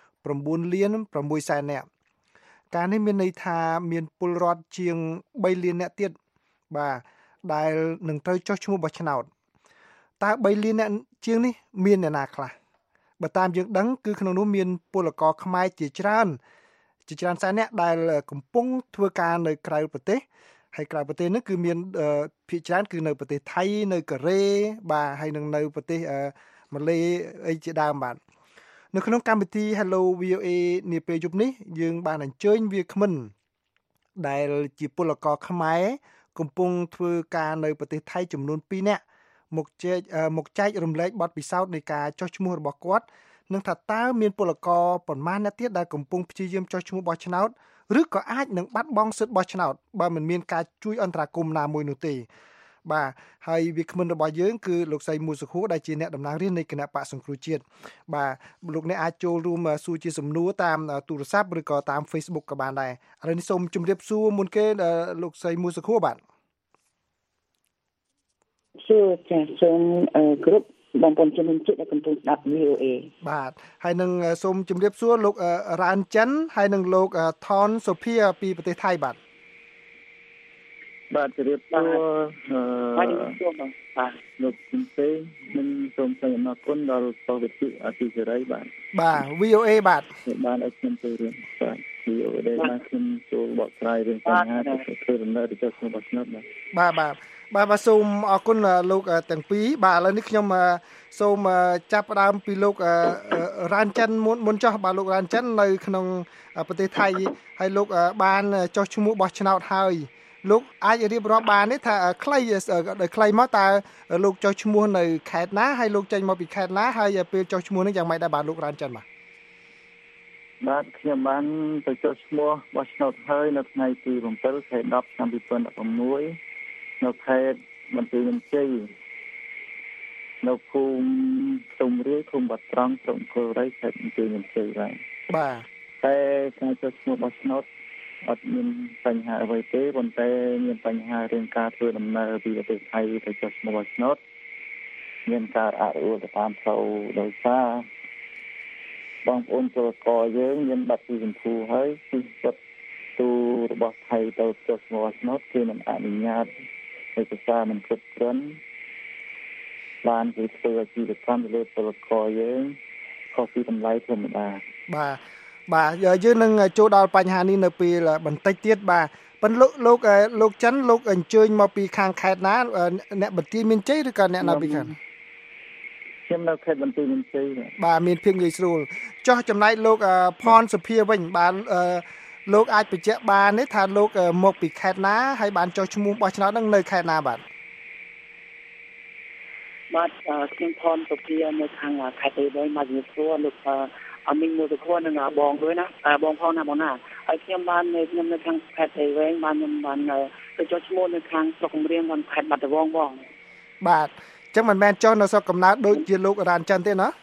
S10: 9លាន6សែននាក់ការនេះមានន័យថាមានពលរដ្ឋជាង3លាននាក់ទៀតបាទដែលនឹងត្រូវចុះឈ្មោះបោះឆ្នោតតើ3លាននាក់ជាងនេះមានអ្នកណាខ្លះបើតាមយើងដឹងគឺក្នុងនោះមានពលករខ្មែរជាច្រើនសែននាក់ដែលកំពុងធ្វើការនៅក្រៅប្រទេសហើយក្រៅប្រទេសនេះគឺមានភាគច្រើនគឺនៅប្រទេសថៃនៅកូរ៉េបាទហើយនឹងនៅប្រទេសម៉ាឡេអីជាដើមបាទនៅក្នុងកម្មវិធី Hello VOA នាពេលយប់នេះយើងបានអញ្ជើញវាគ្មិនដែលជាពលករខ្មែរកំពុងធ្វើការនៅប្រទេសថៃចំនួន2នាក់មកចែករំលែកបទពិសោធន៍នៃការចុះឈ្មោះរបស់គាត់នឹងថាតើមានពលករប៉ុន្មានអ្នកទៀតដែលកំពុងព្យាយាមចុះឈ្មោះបោះឆ្នោតឬក៏អាចនឹងបាត់បង់សិទ្ធិបោះឆ្នោតបើមិនមានការជួយអន្តរាគមន៍ណាមួយនោះទេបាទហើយវាគ្មិនរបស់យើងគឺលោកស្រីមូសុខួរដែលជាអ្នកតំណាងរាស្ត្រនៃគណៈបកសង្គ្រោះជាតិបាទលោកអ្នកអាចចូលរួមសួរជាសំណួរតាមទូរស័ព្ទឬក៏តាម Facebook ក៏បានដែរឥឡូវនេះសូមជម្រាបសួរមុនគេលោកស្រីមូសុខួរបាទ
S11: សួរចាស់សូមគ្រប់បងប្អូនជំនុំជាតិដែលកំពុងស្ដាប់ VOA
S10: បាទហើយនឹងសូមជម្រាបសួរលោករ៉ានចិនហើយនឹងលោកថនសុភាពីប្រទេសថៃបាទ
S5: ជម្រាបសួរ
S11: បាទ
S5: លោកជំសេនិងសូមថ្លែងអំណរគុណដល់បរិយាអធិសេរីបាទ
S10: VOA បាទ
S5: បានឲ្យខ្ញុំទៅរៀនបាទ VOA ដែលបានខ្ញុំចូលបកស្រាយរឿងបញ្ហាធ្វើដំណើរទៅចុះឈ្មោះបោះឆ្នោត
S10: បាទសូមអរគុណលោកទាំងពីរបាទឥឡូវនេះខ្ញុំសូមចាប់ផ្ដើមពីលោករ៉ានចិនមុនចុះបាទលោករ៉ានចិននៅក្នុងប្រទេសថៃហើយលោកបានចុះឈ្មោះបោះឆ្នោតហើយលោកអាចរៀបរាប់បានទេថាខ្លីមកតើលោកចុះឈ្មោះនៅខេត្តណាហើយលោកចេញមកពីខេត្តណាហើយពេលចុះឈ្មោះនេះយ៉ាងម៉េចដែរបាទលោករ៉ានចិន
S5: បាទខ្ញុំបានទៅចុះឈ្មោះបោះឆ្នោតហើយនៅថ្ងៃទី7ខែ10ឆ្នាំ2016នៅខេត្តបន្ទាយមានជ័យនៅភូមិខ្ទុំរាយឃុំបាត់ត្រង់ស្រុកកូរ៉ៃខេត្តបន្ទាយមានជ័យបាទតែការចុះឈ្មោះបោះឆ្នោតអត់មានបញ្ហាអ្វីទេប៉ុន្តែមានបញ្ហារឿងការធ្វើដំណើរពីប្រទេសថៃទៅចុះឈ្មោះបោះឆ្នោតមានការអនុវត្តតាមផ្លូវដោយសារបងប្អូនពលករយើងមានបាត់ពីជំនួសហើយពីគាត់ទូរបស់ថៃទៅចុះឈ្មោះបោះឆ្នោតគេមិនអនុញ្ញាតឯកសារមិនគ្រប់គ្រាន់បានគេធ្វើអាជីវកម្មលើពលករយើងខុសពីតម្លៃធម្មតា
S10: បាទយើងនឹងចូលដល់បញ្ហានេះនៅពេលបន្តិចទៀតបាទប៉ុន្តែលោកចិនលោកអញ្ជើញមកពីខាងខេត្តណាអ្នកបន្ទាយមានជ័យឬក៏អ្នកណាពីខាង
S5: ខ្ញុំនៅខេត្តបន្ទាយមានជ័យ
S10: បាទមានភាពងាយស្រួលចុះចំណែកលោកផនសុភាវិញបានលោកអាចបញ្ជាក់បានទេថាលោកមកពីខេត្តណាហើយបានចុះឈ្មោះបោះឆ្នោតនឹងនៅខេត្តណាបាទ
S11: ខ្ញុំផនសុភានៅខាងខេត្តទី3មកជំរាបសួរលោកអមីងមួយទៅខ្លួននឹងបងด้วยណាបងផងណាបងណាហើយខ្ញុំនៅខាងខេត្តទីវិញបានខ្ញុំបានទៅចុះឈ្មោះនៅខាងស្រុកគំរៀងខេត្តបាត់ដំបងបង
S10: បាទអញ្ចឹងមិនមែនចុះនៅស្រុកកំណើតដូចជាលោករ៉ានចិនទេណា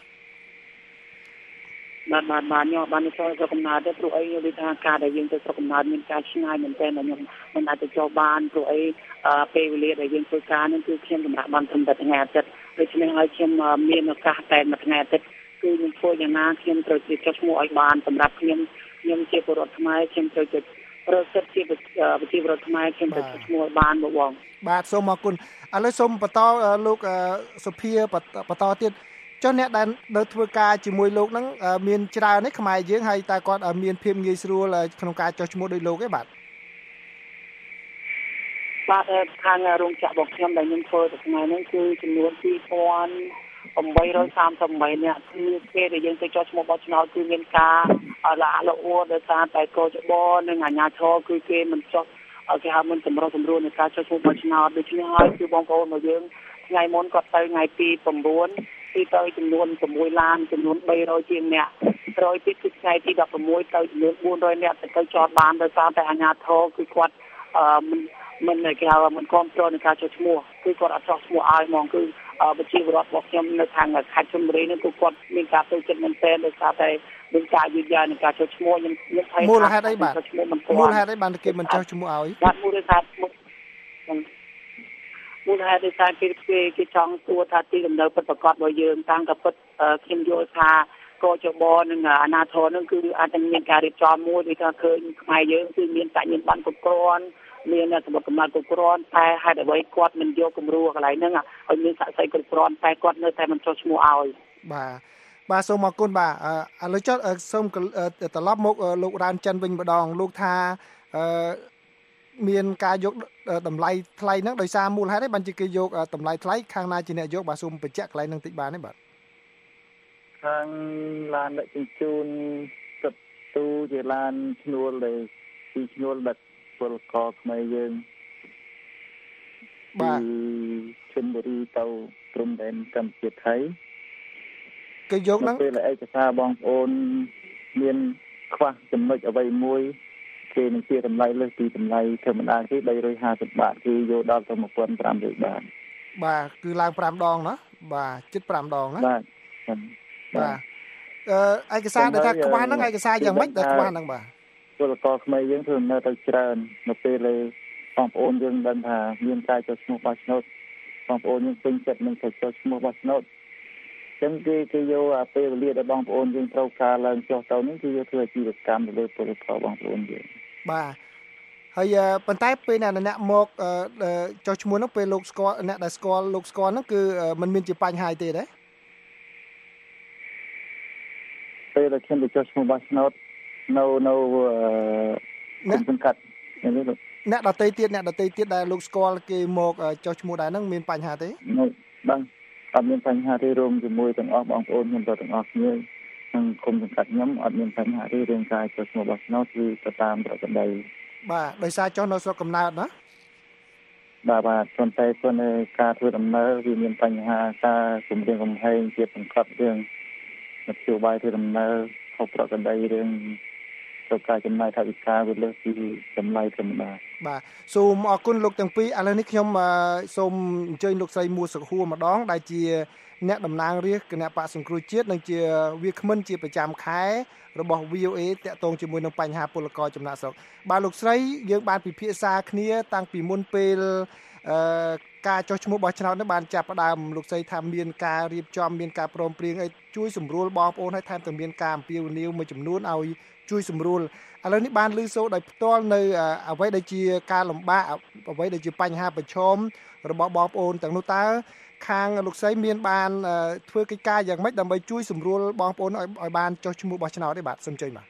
S11: បាទខ្ញុំបានទៅស្រុកកំណើតទេព្រោះអីខ្ញុំនិយាយថាការដែលយើងទៅស្រុកកំណើតមានការឆ្ងាយមែនទែនខ្ញុំមិនអាចទៅចុះបានព្រោះអីពេលវេលាដែលយើងធ្វើការនេះគឺខ្ញុំសម្រាប់បានត្រឹមតែថ្ងៃអាទិត្យដូច្នេះហើយខ្ញុំមានឱកាសតែមួយថ្ងៃអាទិត្យគឺខ្ញុំធ្វើយ៉ាងណាខ្ញុំត្រូវចុះឈ្មោះឲ្យបានសម្រាប់ខ្ញុំជាពលរដ្ឋខ្មែរខ្ញុំត្រូវប្រសិទ្ធជាប្រជាពលរដ្ឋខ្មែរខ្ញុំទៅឈ្មោះបានបង
S10: បាទសូមអរគុណឥឡូវសូមបន្តលោកសុភាបន្តទៀតចុះអ្នកដែលនៅធ្វើការជាមួយលោកហ្នឹងមានច្រើនទេខ្មែរយើងហើយតើគាត់មានភាពងាយស្រួលក្នុងការចុះឈ្មោះដោយលោកទេបាទ
S11: ខាងរោងចក្ររបស់ខ្ញុំដែលខ្ញុំធ្វើទៅថ្ងៃនេះគឺចំនួន2838នាក់គឺពេលដែលយើងទៅចុះឈ្មោះបោះឆ្នោតគឺមានការល្អដោយសារតែកោចបនិងអាជ្ញាធរគឺគេមិនចុះគេហៅមិនសម្រុះសម្រួលនៃការចុះឈ្មោះបោះឆ្នោតដូច្នេះហើយគឺបងប្អូនរបស់យើងថ្ងៃមុនគាត់ទៅថ្ងៃទី9ទីទៅចំនួន6ឡានចំនួន300ជាងអ្នកក្រោយពីថ្ងៃទី16ទៅចំនួន400អ្នកទៅចតបានដោយសារតែអាជ្ញាធរគឺគាត់មិនគេហៅមិនគ្រប់គ្រងនៃការចុះឈ្មោះគឺគាត់អត់ចុះឈ្មោះឲ្យហ្មងគឺប្រជាពលរដ្ឋរបស់ខ្ញុំនៅខាងខេត្តជម្រៅនេះគឺគាត់មានការទៅចិត្តមែនទែនដោយសារតែមានការយឺតយ៉ាវនៃការចុះឈ្មោះខ្ញុំថា
S10: មូលហេតុអីបាទមូលហេតុអីបានគេមិនចុះឈ្មោះឲ្យ
S11: បាទមូលហេតុដោយសារគេចង់សួរថាទីលំនៅពិតប្រាកដរបស់យើងតាំងក៏ពិតខ្ញុំយល់ថាកោចបនិងអាណាធរនឹងគឺអាចនឹងមានការរៀបចំមួយដូចថាឃើញខ្មែរយើងគឺមានបញ្ញាបត្រគ្រប់គ្រាន់មានសម្បត្តិកំណត់គ្រប់គ្រាន់តែហេតុអ្វីគាត់មិនយកគំរូកន្លែងហ្នឹងឲ្យមានស័ក្តិសិទ្ធិគ្រប់គ្រាន់តែគាត់នៅតែមិនចុះឈ្មោះឲ្យ
S10: បាទសូមអរគុណបាទឥឡូវចុះសូមត្រឡប់មកលោករានចិនវិញម្ដងលោកថាមានការយកតម្លៃថ្លៃហ្នឹងដោយសារមូលហេតុអីបានជាគេយកតម្លៃថ្លៃខាងណាជាអ្នកយកបាទសូមបញ្ជាក់កន្លែងហ្នឹងតិចបានទេបាទ
S5: ខាងឡានដឹកជញ្ជូនទឹកទូជាឡានឈ្នួលដែលពីឈ្នួលដឹកពលករខ្មែរយើង
S10: បាទ
S5: ជិនបុរីទៅព្រំដែនកម្ពុជាថៃ
S10: គេយកហ្នឹង
S5: ពេលឯកសារបងប្អូនមានខ្វះចំណុចអ្វីមួយគេនឹងជាតម្លៃលើសពីតម្លៃធម្មតាគេ350បាតគេយកដល់ទៅ1500បាត
S10: បាទគឺឡើង5ដងណាបាទជិត5ដងណា
S5: បាទ
S10: ឯកសារដែលថាខ្វះហ្នឹងឯកសារយ៉ាងម៉េចដែលខ្វះហ្នឹងបាទ
S5: ពលករខ្មែរយើងធ្វើដំណើរទៅច្រើននៅពេលដែលបងប្អូនយើងដឹងថាមានការចុះឈ្មោះបោះឆ្នោតបងប្អូនយើងពេញចិត្តនឹងទៅចុះឈ្មោះបោះឆ្នោតអញ្ចឹងគេយកពេលវេលាដែលបងប្អូនយើងត្រូវការឡើងចុះទៅនេះគឺយកធ្វើអាជីវកម្មទៅលើពលករបងប្អូនយើង
S10: បាទហើយប៉ុន្តែពេលអ្នកមកចុះឈ្មោះហ្នឹងពេលលោកស្គាល់អ្នកដែលស្គាល់លោកស្គាល់ហ្នឹងគឺมันមានជាបញ្ហាទេទេ
S5: ពេលដែលខ្ញុំទៅចុះឈ្មោះបោះឆ្នោតនៅសង្កាត់
S10: អ្នកដទៃទៀតដែលលោកស្គាល់គេមកចុះឈ្មោះដែរហ្នឹងមានបញ្ហាទេ
S5: បាទអត់មានបញ្ហាទេរួមជាមួយទាំងអស់បងប្អូនខ្ញុំទាំងអស់គ្នាក្នុងគុំសង្កាត់ខ្ញុំអត់មានបញ្ហាទេរឿងការចុះឈ្មោះបោះឆ្នោតគឺទៅតាមប្រក្រតី
S10: បាទដោយសារចុះនៅស្រុកកំណើតណា
S5: បាទប៉ុន្តែការធ្វើដំណើរវាមានបញ្ហាការគម្រាមកំហែងជាបង្កប់រឿងមធ្យោបាយធ្វើដំណើរខុសប្រក្រតីរឿងទៅការចំណាយថវិកាវាលើសពីតម្លៃធម្មតា
S10: បាទសូមអរគុណលោកទាំងពីរឥឡូវនេះខ្ញុំសូមអញ្ជើញលោកស្រីមួសុខួរម្ដងដែលជាអ្នកតំណាងរាស្ត្រគណៈបកសង្គ្រោះជាតិនិងជាវាគ្មិនជាប្រចាំខែរបស់ VOA តាក់ទងជាមួយនឹងបញ្ហាពលករចំណាក់ស្រុកបាទលោកស្រីយើងបានពិភាក្សាគ្នាតាំងពីមុនពេលការចុះឈ្មោះបោះឆ្នោតនេះបានចាប់ផ្ដើមលោកស្រីថាមានការរៀបចំមានការព្រមព្រៀងឲ្យជួយសម្រួលបងប្អូនឲ្យថែមទាំងមានការអំពាវនាវមួយចំនួនឲ្យជួយសម្រួលឥឡូវនេះបានលើកសូរដោយផ្ទាល់នៅអ្វីដែលជាការលំបាកអ្វីដែលជាបញ្ហាប្រឈមរបស់បងប្អូនទាំងនោះតើខាងលោកស្រីមានបានធ្វើកិច្ចការយ៉ាងម៉េចដើម្បីជួយសម្រួលបងប្អូនឲ្យបានចុះឈ្មោះបោះឆ្នោតទេបាទសូមអញ្ជើញបាទ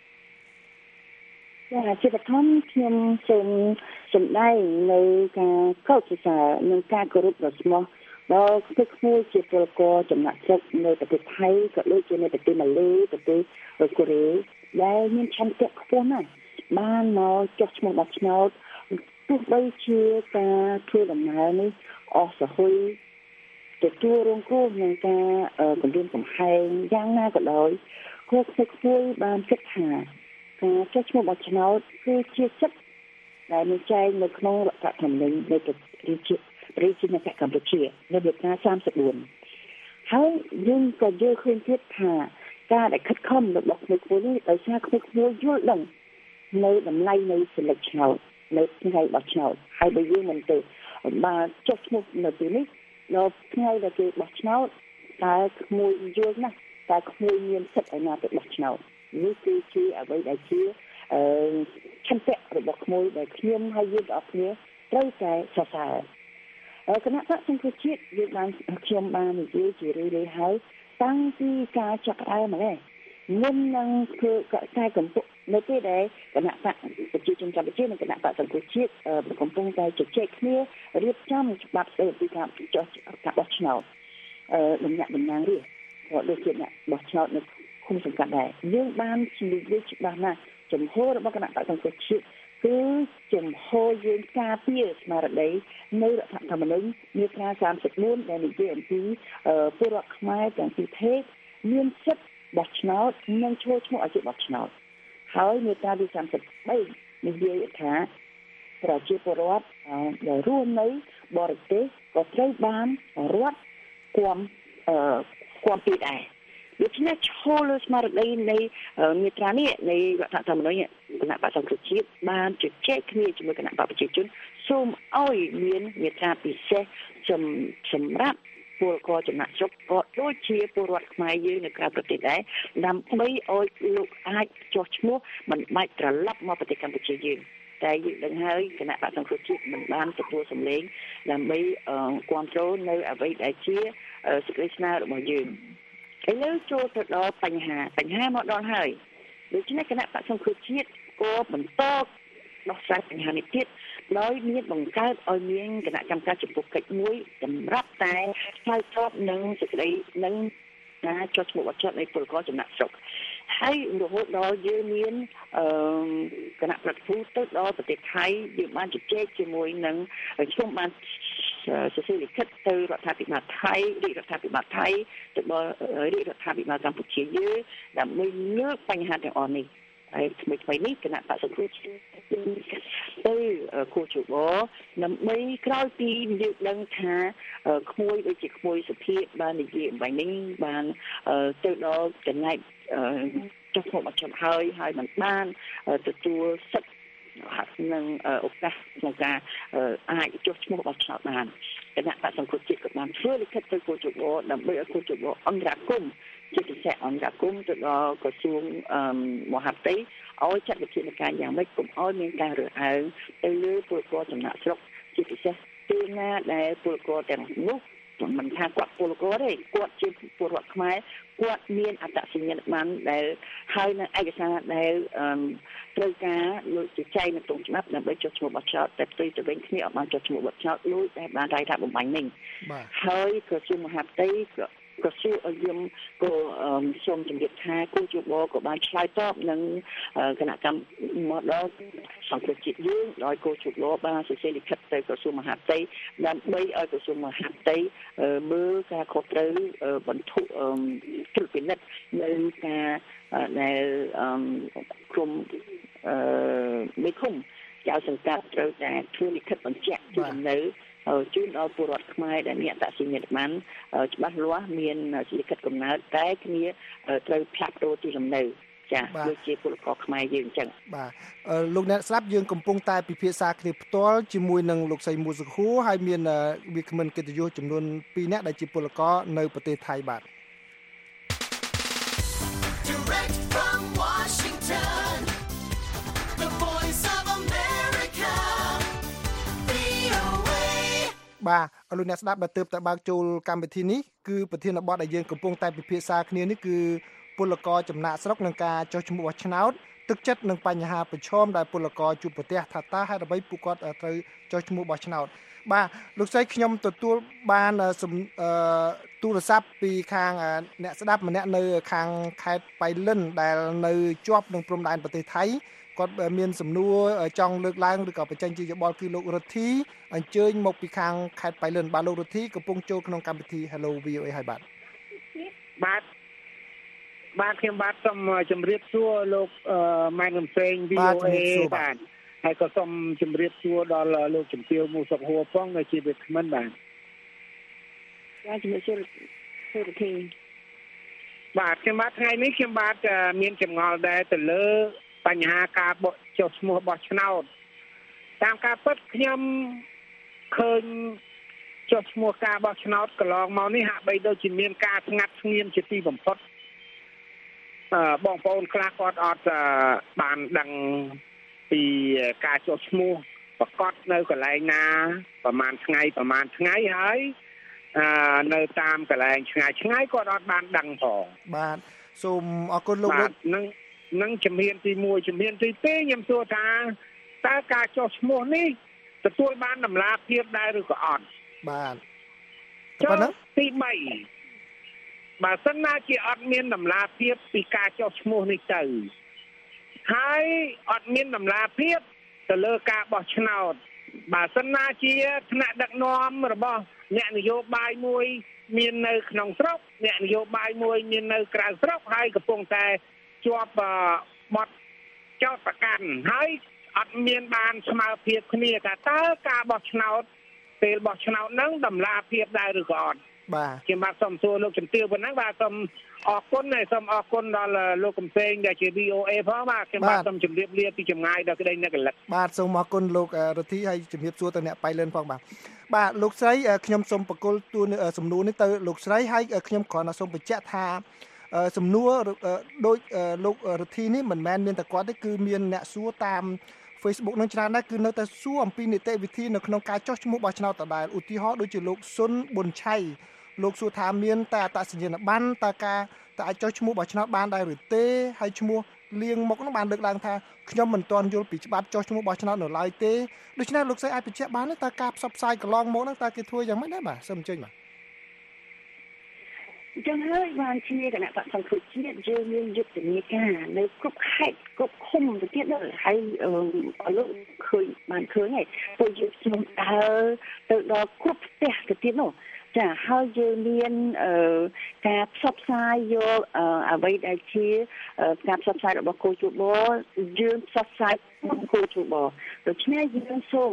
S12: ជាបឋមខ្ញុំសូមសម្ដែងនៅការកោតសរសើរនិងការគោរពដ៏ស្មោះដល់ទឹកឈ្មោះជាពលករចំណាក់ស្រុកនៅប្រទេសថៃក៏ដូចជានៅប្រទេសម៉ាឡេប្រទេសកូរ៉េដែលមានឆន្ទៈខ្ពស់ណាស់បានមកចុះឈ្មោះបោះឆ្នោតទោះបីជាការធ្វើដំណើរនេះអស់សហុយទទួលរងគ្រោះនឹងការគម្រាមកំហែងយ៉ាងណាក៏ដោយពួកទឹកឈ្មោះបានគិតថាការចុះឈ្មោះបោះឆ្នោតគឺជាសិទ្ធិដែលមានចែងនៅក្នុងរដ្ឋធម្មនុញ្ញនៃប្រជាណាចក្រកម្ពុជានៅមាត្រា34ហើយយើងក៏យល់ឃើញទៀតថាការដែលខិតខំរបស់ក្មេងៗនេះដោយសារក្មេងៗយល់ដឹងនៅតម្លៃនៃសិលឹកឆ្នោតនៅថ្ងៃបោះឆ្នោតហើយបើយើងមិនទៅបានចុះឈ្មោះនៅទីនេះនៅថ្ងៃដែលគេបោះឆ្នោតតើក្មួយយល់ណាស់តើក្មួយមានសិទ្ធិឯណាទៅបោះឆ្នោតនេះគឺជាអ្វីដែលជាឆន្ទៈរបស់ក្មួយដែលខ្ញុំហើយយើងទាំងអស់គ្នាត្រូវតែសរសើរគណៈបកសង្គ្រោះជាតិយើងបានខ្ញុំបាននិយាយជារឿយៗហើយតាំងពីការចាប់ផ្ដើមមកមុននឹងធ្វើការកម្ពុជានៅពេលដែលគណៈបកប្រជាជនកម្ពុជានិងគណៈបកសង្គ្រោះជាតិកំពុងតែជជែកគ្នារៀបចំច្បាប់ស្ដីពីការបោះឆ្នោតតំណាងរាស្ត្រក៏ដូចជាអ្នកបោះឆ្នោតនៅឃុំសង្កាត់ដែរយើងបាននិយាយច្បាស់ណាស់ចំហរបស់គណៈបកសង្គ្រោះជាតិគឺចំហយើងការពារស្មារតីនៅរដ្ឋធម្មនុញ្ញមាត្រា34ដែលនិយាយអំពីពលរដ្ឋខ្មែរទាំងពីរភេទមានសិទ្ធិបោះឆ្នោតនិងចូលឈ្មោះឲ្យជាបោះឆ្នោតហើយមាត្រាទី33និយាយថាប្រជាពលរដ្ឋដែលរស់នៅបរទេសក៏ត្រូវបានរដ្ឋគាំពីដែរដូច្នេះឈលលើស្មារតីនៃមាត្រានេះនៃរដ្ឋធម្មនុញ្ញគណៈបកសង្គ្រោះជាតិបានជជែកគ្នាជាមួយគណៈបកប្រជាជនសូមឲ្យមានមាត្រាពិសេសសម្រាប់ពលករចំណាក់ស្រុកក៏ដូចជាពលរដ្ឋខ្មែរយើងនៅក្រៅប្រទេសដែរដើម្បីឲ្យលោកអាចចុះឈ្មោះមិនបាច់ត្រឡប់មកប្រទេសកម្ពុជាយើងតែយើងដឹងហើយគណៈបកសង្គ្រោះជាតិមិនបានទទួលសម្លេងដើម្បីគ្រប់គ្រងនៅអ្វីដែលជាសេចក្តីស្នើរបស់យើងឥឡូវចូលទៅដល់បញ្ហាមកដល់ហើយដូច្នេះគណៈបក្សសង្គ្រោះជាតិក៏បន្តដោះស្រាយបញ្ហានេះទៀតដោយមានបង្កើតឲ្យមានគណៈកម្មការចំពោះកិច្ចមួយសម្រាប់តែឆ្លើយតបនឹងសេចក្តីនឹងការចុះឈ្មោះបោះឆ្នោតនៃពលករចំណាក់ស្រុកហើយរហូតដល់យើងមានគណៈប្រតិភូទៅដល់ប្រទេសថៃយើងបានជជែកជាមួយនឹងខ្ញុំបានសរសេរលិខិតទៅរដ្ឋាភិបាលថៃរាជរដ្ឋាភិបាលថៃទៅដល់រាជរដ្ឋាភិបាលកម្ពុជាយើងដើម្បីលើកបញ្ហាទាំងអស់នេះហើយថ្មីនេះគណៈបក្សសង្គ្រោះជាតិទៅគូជបដើម្បីក្រោយពីយើងដឹងថាក្មួយដូចជាក្មួយសុភាបាននិយាយអំបញ្ញនេះបានទៅដល់ចំណែកចុះឈ្មោះបោះឆ្នោតហើយមិនបានទទួលសិទ្ធិនិងឱកាសក្នុងការអាចចុះឈ្មោះបោះឆ្នោតបានគណៈបក្សសង្គ្រោះជាតិក៏បានធ្វើលិខិតទៅគូជបដើម្បីឲ្យគូជបអន្តរាគមន៍ជាពិសេសអន្តរាគមន៍ទៅដល់ក្រសួងមហាផ្ទៃឲ្យចាត់វិធានការយ៉ាងម៉េចកុំឲ្យមានការរើសអើងទៅលើពលករចំណាក់ស្រុកជាពិសេសពេលណាដែលពលករទាំងនោះមិនថាគាត់ពលករទេគាត់ជាពលរដ្ឋខ្មែរគាត់មានអត្តសញ្ញាណប័ណ្ណដែលហើយនៅឯកសារដែលត្រូវការលោកជាចែងនៅក្នុងច្បាប់ដើម្បីចុះឈ្មោះបោះឆ្នោតតែផ្ទុយទៅវិញគ្នាអត់បានចុះឈ្មោះបោះឆ្នោតដូចដែលបានរាយការណ៍បំបញ្ញនេះហើយក្រសួងមហាផ្ទៃក្រសួងយើងក៏សូមជម្រាបថាគូជបក៏បានឆ្លើយតបនឹងគណៈកម្មមកដល់សង្គ្រោះជាតិយើងដោយគូជបបានសរសេរលិខិតទៅក្រសួងមហាផ្ទៃដើម្បីឲ្យក្រសួងមហាផ្ទៃមើលការខុសត្រូវបន្ធុត្រួតពិនិត្យនៅការដែលក្រុមមេឃុំចៅសង្កាត់ត្រូវតែធ្វើលិខិតបញ្ជាក់ពីដំណើរជូនដល់ពលរដ្ឋខ្មែរដែលមានអត្តសញ្ញាណប័ណ្ណច្បាស់លាស់មានលិខិតកំណើតតែគ្នាត្រូវផ្លាស់ប្ដូរទីលំនៅចា៎ដូចជាពលករខ្មែរយើងអញ្ចឹង
S10: បាទលោកអ្នកស្ដាប់យើងកំពុងតែពិភាក្សាគ្នាផ្ទាល់ជាមួយនឹងលោកស្រីមូសុខួរហើយមានវាគ្មិនកិត្តិយសចំនួន2នាក់ដែលជាពលករនៅប្រទេសថៃបាទ
S2: Direct from Washington The Voice of America VOA
S10: បាទលោកអ្នកស្ដាប់ដែលទើបតែបើកចូលកម្មវិធីនេះគឺប្រធានបទដែលយើងកំពុងតែពិភាក្សាគ្នានេះគឺពលករចំណាក់ស្រុកនឹងការចុះឈ្មោះបោះឆ្នោតទឹកចិត្តនឹងបញ្ហាប្រឈមដែលពលករជួបប្រទះថាតើហេតុអ្វីពួកគាត់ត្រូវចុះឈ្មោះបោះឆ្នោតបាទលោកស្រីខ្ញុំទទួលបានទូរស័ព្ទពីខាងអ្នកស្ដាប់ម្នាក់នៅខាងខេត្តបៃលិនដែលនៅជាប់នឹងព្រំដែនប្រទេសថៃគាត់មានសំណួរចង់លើកឡើងឬក៏បញ្ចេញជាយោបល់គឺលោករដ្ឋីអញ្ជើញមកពីខាងខេត្តបៃលិនបាទលោករដ្ឋីកំពុងចូលក្នុងកម្មវិធី Hello VOA ហើយបាទ
S13: ខ្ញុំបាទសូមជម្រាបសួរលោកម៉ែនកំសែង VOA បាទហើយក៏សូមជម្រាបសួរដល់លោកជំទាវមូសុខហួរផងដែលជាវាគ្មិនបាទ
S12: ជំរាបសួរលោកធី
S13: បាទខ្ញុំបាទថ្ងៃនេះខ្ញុំបាទមានចម្ងល់ដែរទៅលើបញ្ហាការបោះចុះឈ្មោះបោះឆ្នោតតាមការពិតខ្ញុំឃើញចុះឈ្មោះការបោះឆ្នោតកន្លងមកនេះហាក់បីដូចជាមានការស្ងាត់ស្ងៀមជាទីបំផុតបងប្អូនខ្លះគាត់អត់បានដឹងពីការចុះឈ្មោះប្រកាសនៅកន្លែងណាប្រហែលថ្ងៃហើយនៅតាមកន្លែងឆ្ងាយគាត់អត់បានដឹងផង
S10: បាទសូមអរគុណលោក
S13: នឹងជំហានទី1ជំហានទី2ខ្ញុំសួរថាតើការចុះឈ្មោះនេះទទួលបានតម្លាភាពដែរឬក៏អត់
S10: បាទ
S13: ប៉ុណ្ណឹងទី3បើសិនណាជាអត់មានតម្លាភាពពីការចុះឈ្មោះនេះទៅហើយអត់មានតម្លាភាពទៅលើការបោះឆ្នោតបើសិនណាជាថ្នាក់ដឹកនាំរបស់អ្នកនយោបាយមួយមាននៅក្នុងស្រុកអ្នកនយោបាយមួយមាននៅក្រៅស្រុកហើយកំពុងតែជាប់បទចោទប្រកាន់ហើយអត់មានបានស្មើភាពគ្នាថាតើការបោះឆ្នោតពេលបោះឆ្នោតហ្នឹងតម្លាភាពដែរឬក៏អត់
S10: បាទ
S13: ខ្ញុំបាទសូមសួរលោកជំទាវប៉ុណ្ណឹងបាទសូមអរគុណហើយសូមអរគុណដល់លោកកំសែងដែលជា VOA ផងបាទខ្ញុំបាទសូមជម្រាបលាពីចម្ងាយដល់ក្តីអ្នកកលិត
S10: បាទសូមអរគុណលោករដ្ឋីហើយជម្រាបសួរទៅអ្នកបៃលិនផងបាទលោកស្រីខ្ញុំសូមបកគលទូសំណួរនេះទៅលោកស្រីហើយខ្ញុំគ្រាន់តែសូមបញ្ជាក់ថាសំណួរដោយលោករដ្ឋីនេះមិនមែនមានតែគាត់ទេគឺមានអ្នកសួរតាម Facebook នឹងច្រើនដែរគឺនៅតែសួរអំពីនីតិវិធីនៅក្នុងការចុះឈ្មោះបោះឆ្នោតដដែលឧទាហរណ៍ដូចជាលោកសុនប៊ុនឆៃលោកសួរថាមានតែអត្តសញ្ញាណប័ណ្ណតើការតើអាចចុះឈ្មោះបោះឆ្នោតបានដែរឬទេហើយឈ្មោះលៀងមុខនោះបានលើកឡើងថាខ្ញុំមិនទាន់យល់ពីច្បាប់ចុះឈ្មោះបោះឆ្នោតនៅឡើយទេដូច្នេះលោកស្រីអាចបញ្ជាក់បានទេតើការផ្សព្វផ្សាយកន្លងមកហ្នឹងតើគេធ្វើយ៉ាងម៉េចដែរបាទសូមអញ្ជើញបាទ
S12: ចឹងហើយបានជាគណៈបកសង្គ្រោះជាតិយើងមានយុទ្ធនាការនៅគ្រប់ខេត្តគ្រប់ឃុំទៅទៀតដែរហើយលោកឃើញបានឃើញហើយពួកយើងខ្ញុំដើរទៅដល់គ្រប់ផ្ទះទៅទៀតនោះចាហើយយើងមានការផ្សព្វផ្សាយយកអ្វីដែលជាការផ្សព្វផ្សាយរបស់គូជបយើងផ្សព្វផ្សាយគូជបដូច្នេះយើងសូម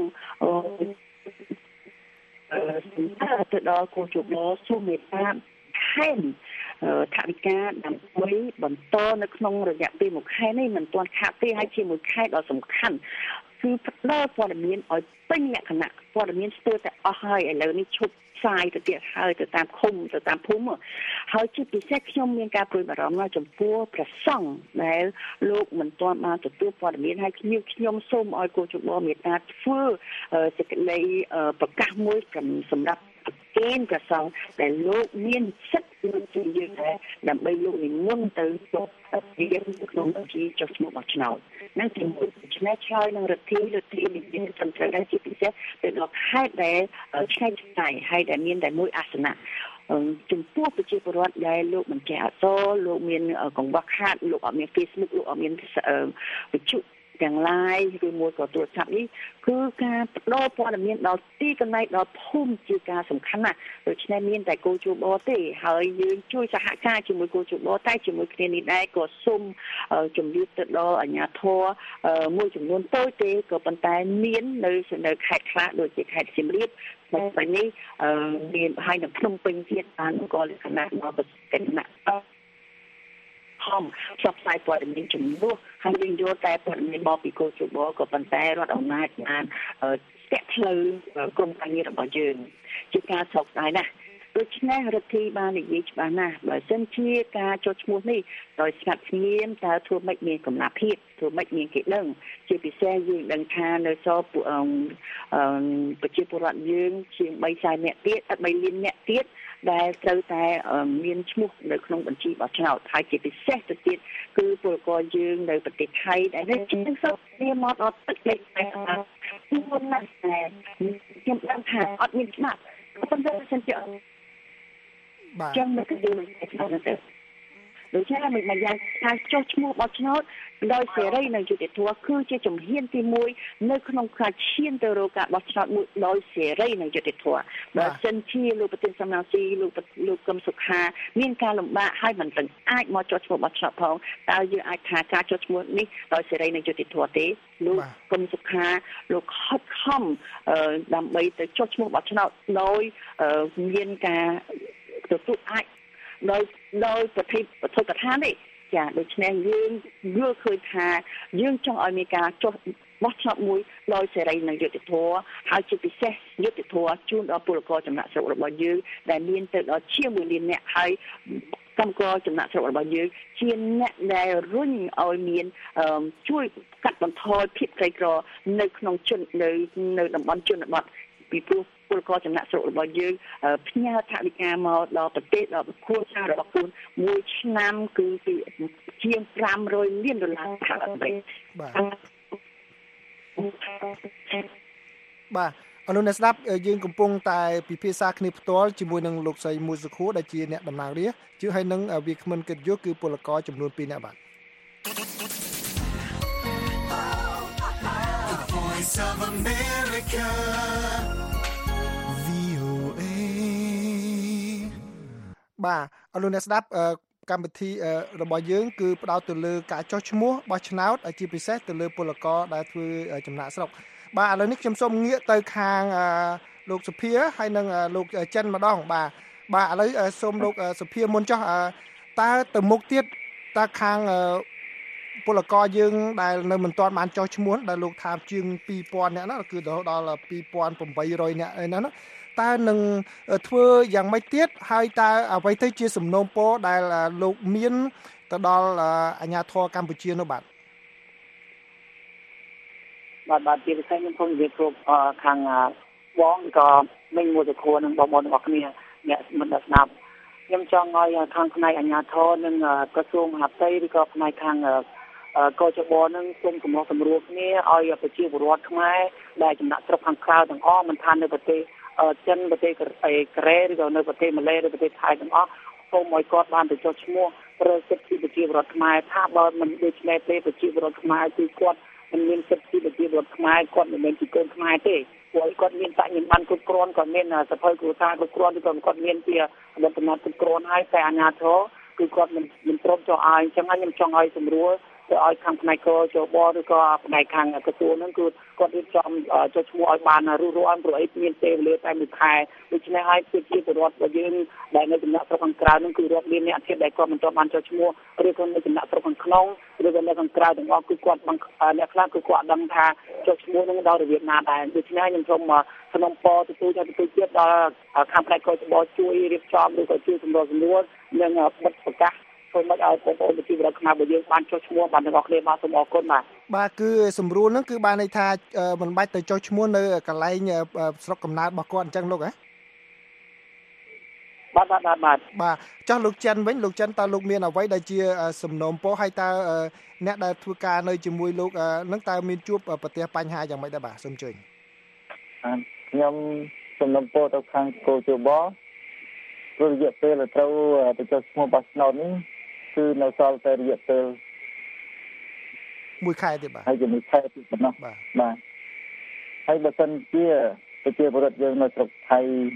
S12: ទៅដល់គូជបសូមមេត្តាខែថវិកាដើម្បីបន្តនៅក្នុងរយៈពេល1ខែនេះមិនទាន់ខាតទេហើយជាមួយខែដ៏សំខាន់គឺផ្ដល់ព័ត៌មានឲ្យពេញលក្ខណៈព័ត៌មានស្ទើរតែអស់ហើយឥឡូវនេះឈប់ផ្សាយទៅទៀតហើយទៅតាមឃុំទៅតាមភូមិហើយជាពិសេសខ្ញុំមានការព្រួយបារម្ភចំពោះព្រះសង្ឃដែលលោកមិនទាន់បានទទួលព័ត៌មានហើយខ្ញុំសូមឲ្យគូជបមេត្តាធ្វើសេចក្តីប្រកាសមួយសម្រាប់គេព្រះសង្ឃដែលលោកមានសិទ្ធិដូចជាយើងដែរដើម្បីលោកនិមន្តទៅចូលរៀនក្នុងជាចុះឈ្មោះបោះឆ្នោតនឹងទីមួយឆ្នេះឆ្លើយនឹងរដ្ឋាភិបាលមានសំខាន់ដែរជាពិសេសទៅដល់ខេត្តដែលឆ្ងាយឆ្ងាយហើយដែលមានតែមួយអាសនៈចំពោះប្រជាពលរដ្ឋដែលលោកមិនចេះអក្សរលោកមានកង្វះខាតលោកអត់មាន Facebook លោកអត់មានវិទ្យុទាំងឡាយឬមួយក៏ទូរស័ព្ទនេះគឺការផ្ដល់ព័ត៌មានដល់ទីកន្លែងដល់ភូមិជាការសំខាន់ណាស់ដូច្នេះមានតែគូជបទេហើយយើងជួយសហការជាមួយគូជបតែជាមួយគ្នានេះដែរក៏សូមជំរាបទៅដល់អាជ្ញាធរមួយចំនួនតូចទេក៏ប៉ុន្តែមាននៅខេត្តខ្លះដូចជាខេត្តសៀមរាបបែបនេះមានហើយនៅភ្នំពេញទៀតបានក៏លក្ខណៈមកប្រសិទ្ធភាពហមផ្សព្វផ្សាយព័ត៌មានជំនួសហើយយើងយកតែព័ត៌មានមកពីគូជបក៏ប៉ុន្តែរដ្ឋអំណាចបានស្ទាក់ផ្លូវក្រុមការងាររបស់យើងជាការសោកស្ដាយណាស់ដូច្នេះរដ្ឋាភិបាលនិយាយច្បាស់ណាស់បើសិនជាការចុះឈ្មោះនេះដោយស្ងាត់ស្ងៀមតើធ្វើម៉េចមានកម្លាភាពធ្វើម៉េចមានគេដឹងជាពិសេសយើងដឹងថានៅសល់ប្រជាពលរដ្ឋយើងជាង300,000នាក់ទៀត3លាននាក់ទៀតដែលត្រូវតែមានឈ្មោះនៅក្នុងបញ្ជីបោះឆ្នោតហើយជាពិសេសទៅទៀតគឺពលករយើងនៅប្រទេសថៃដែលជាងសោកវាមកដល់ទឹកលេខតែខ្ញុំណាស់តែខ្ញុំដឹងថាអត់មានច្បាប់ប៉ុន្តែសិនជា
S10: បាទ
S12: ចឹងមិនគឺយើងទៅដូច្នេះមិនយ៉ាងការចុះឈ្មោះបោះឆ្នោតដោយសេរីនិងយុត្តិធម៌គឺជាជំហានទី1នៅក្នុងការឈានទៅរកការបោះឆ្នោតមួយដោយសេរីនិងយុត្តិធម៌បើសិនជាលោកប្រធានសំណាងស៊ីលោកកឹមសុខាមានការលំបាកហើយមិនទាំងអាចមកចុះឈ្មោះបោះឆ្នោតផងតើយើងអាចថាការចុះឈ្មោះនេះដោយសេរីនិងយុត្តិធម៌ទេលោកកឹមសុខាលោកខិតខំដើម្បីទៅចុះឈ្មោះបោះឆ្នោតដោយមានការទទួលអាចដោយប្រតិបត្តិកថានេះចាដូច្នេះយើងយល់ឃើញថាយើងចង់ឲ្យមានការចុះបោះឆ្នោតមួយដោយសេរីនិងយុត្តិធម៌ហើយជាពិសេសយុត្តិធម៌ជូនដល់ពលករចំណាក់ស្រុករបស់យើងដែលមានទៅដល់ជាង1លាននាក់ហើយកម្មករចំណាក់ស្រុករបស់យើងជាអ្នកដែលរុញឲ្យមានជួយកាត់បន្ថយភាពក្រីក្រនៅក្នុងនៅតំបន់ជនបទពីព្រោះពលករចំណាក់ស្រុករបស់យើងផ្ញើថវិកាមកដល់ប្រទេសដល់គ្រួសាររបស់ខ្លួនមួយឆ្នាំគឺជាង$500 លានសហរដ្ឋអាមេរិក
S10: បាទអនុអ្នកស្ដាប់យើងកំពុងតែពិភាក្សាគ្នាផ្ទាល់ជាមួយនឹងលោកស្រីមួយសុខួរដែលជាអ្នកតំណាងរាស្ត្រជឿហើយនឹងវាគ្មិនកិត្តិយសគឺពលករចំនួន2នាក់បាទ
S2: Voice of America VOA
S10: បាទអនុអ្នកស្ដាប់កម្មវិធីរបស់យើងគឺផ្ដោតទៅលើការចុះឈ្មោះបោះឆ្នោតជាពិសេសទៅលើពលករដែលធ្វើចំណាក់ស្រុកបាទឥឡូវនេះខ្ញុំសូមងាកទៅខាងលោកសុភាហើយនិងលោកចិនម្ដងបាទឥឡូវសូមលោកសុភាមុនចុះតើទៅមុខទៀតតើខាងពលករយើងដែលនៅមិនទាន់បានចុះឈ្មោះដែលលោកថាជាង2000នាក់ហ្នឹងគឺដល់2800នាក់ឯណាតើនឹងធ្វើយ៉ាងម៉េចទៀតហើយតើអ្វីទៅជាសំណូមពរដែលលោកមានទៅដល់អាជ្ញាធរកម្ពុជានោះបាទ
S11: ជាពិសេសខ្ញុំសូមនិយាយគ្រប់ខាងបងក៏មិញមួយទៅខ្លួននឹងបងប្អូនទាំងអស់គ្នាអ្នកមិនស្ដាប់ខ្ញុំចង់ឲ្យខាងផ្នែកអាជ្ញាធរនិងក្រសួងមហាផ្ទៃឬក៏ផ្នែកខាងកោជបនឹងសូមសម្រុះសម្រួលគ្នាឲ្យប្រជាពលរដ្ឋខ្មែរដែលចំណាក់ស្រុកខាងក្រៅទាំងអស់មិនថានៅប្រទេសចិនប្រទេសកូរ៉េឬក៏នៅប្រទេសម៉ាឡេឬប្រទេសថៃទាំងអស់សូមឲ្យគាត់បានទៅចុះឈ្មោះប្រើសិទ្ធិប្រជាពលរដ្ឋខ្មែរថាបើមិនដូច្នេះទេប្រជាពលរដ្ឋខ្មែរគឺគាត់មិនមានសិទ្ធិប្រជាពលរដ្ឋខ្មែរគាត់មិនមែនជាកូនខ្មែរទេព្រោះគាត់មានបញ្ញាបត្រគ្រប់គ្រាន់គាត់មានសភៅគ្រួសារគ្រប់គ្រាន់ឬក៏គាត់មានជាអត្តន័យគ្រប់គ្រាន់ហើយតែអាជ្ញាធរគឺគាត់មិនព្រមចុះឲ្យអញ្ចឹងខ្ញុំចង់ឲ្យសម្រួលទៅឲ្យខាងផ្នែកកោជបឬក៏ផ្នែកខាងក្រសួងហ្នឹងគឺគាត់រៀបចំចុះឈ្មោះឲ្យបានរួសរាល់ព្រោះអីមានពេលវេលាតែមួយខែដូច្នេះហើយប្រជាពលរដ្ឋរបស់យើងដែលនៅចំណាក់ស្រុកខាងក្រៅហ្នឹងគឺរាប់លានអ្នកទៀតដែលគាត់មិនទាន់បានចុះឈ្មោះឬក៏នៅចំណាក់ស្រុកខាងក្នុងឬក៏នៅខាងក្រៅទាំងអស់គឺគាត់អ្នកខ្លះគឺគាត់ដឹងថាចុះឈ្មោះហ្នឹងដល់របៀបណាដែរដូច្នេះខ្ញុំសូមសំណូមពរទទួលទៀតដល់ខាងផ្នែកកោជបជួយរៀបចំឬក៏ជួយសម្របសម្រួលនិងបិទប្រកាសសូមឲ្យបងប្អូនប្រជាពលរដ្ឋខ្មែររបស់យើងបានចុះឈ្មោះបានទាំងអស់គ្នាបាទសូមអរគុណបាទ
S10: គឺសម្រួលហ្នឹងគឺបានន័យថាមិនបាច់ទៅចុះឈ្មោះនៅកន្លែងស្រុកកំណើតរបស់គាត់អញ្ចឹងលោកហ៎
S11: បាទ
S10: ចុះលោកចិនវិញលោកចិនតើលោកមានអ្វីដែលជាសំណូមពរហើយតើអ្នកដែលធ្វើការនៅជាមួយលោកនឹងតើមានជួបប្រទះបញ្ហាយ៉ាងម៉េចដែរបាទសូមជួយ
S5: ខ្ញុំសំណូមពរទៅខាងកោជបព្រោះរយៈពេលត្រូវទៅចុះឈ្មោះបោះឆ្នោតនេះគឺនៅសល់តែរយៈពេល
S10: 1ខែទៀតបាទ
S5: ហើយជាមួយខែទៀតប៉ុណ្ណោះបាទហើយបើសិនជាប្រជាពលរដ្ឋយើងនៅស្រុកថៃ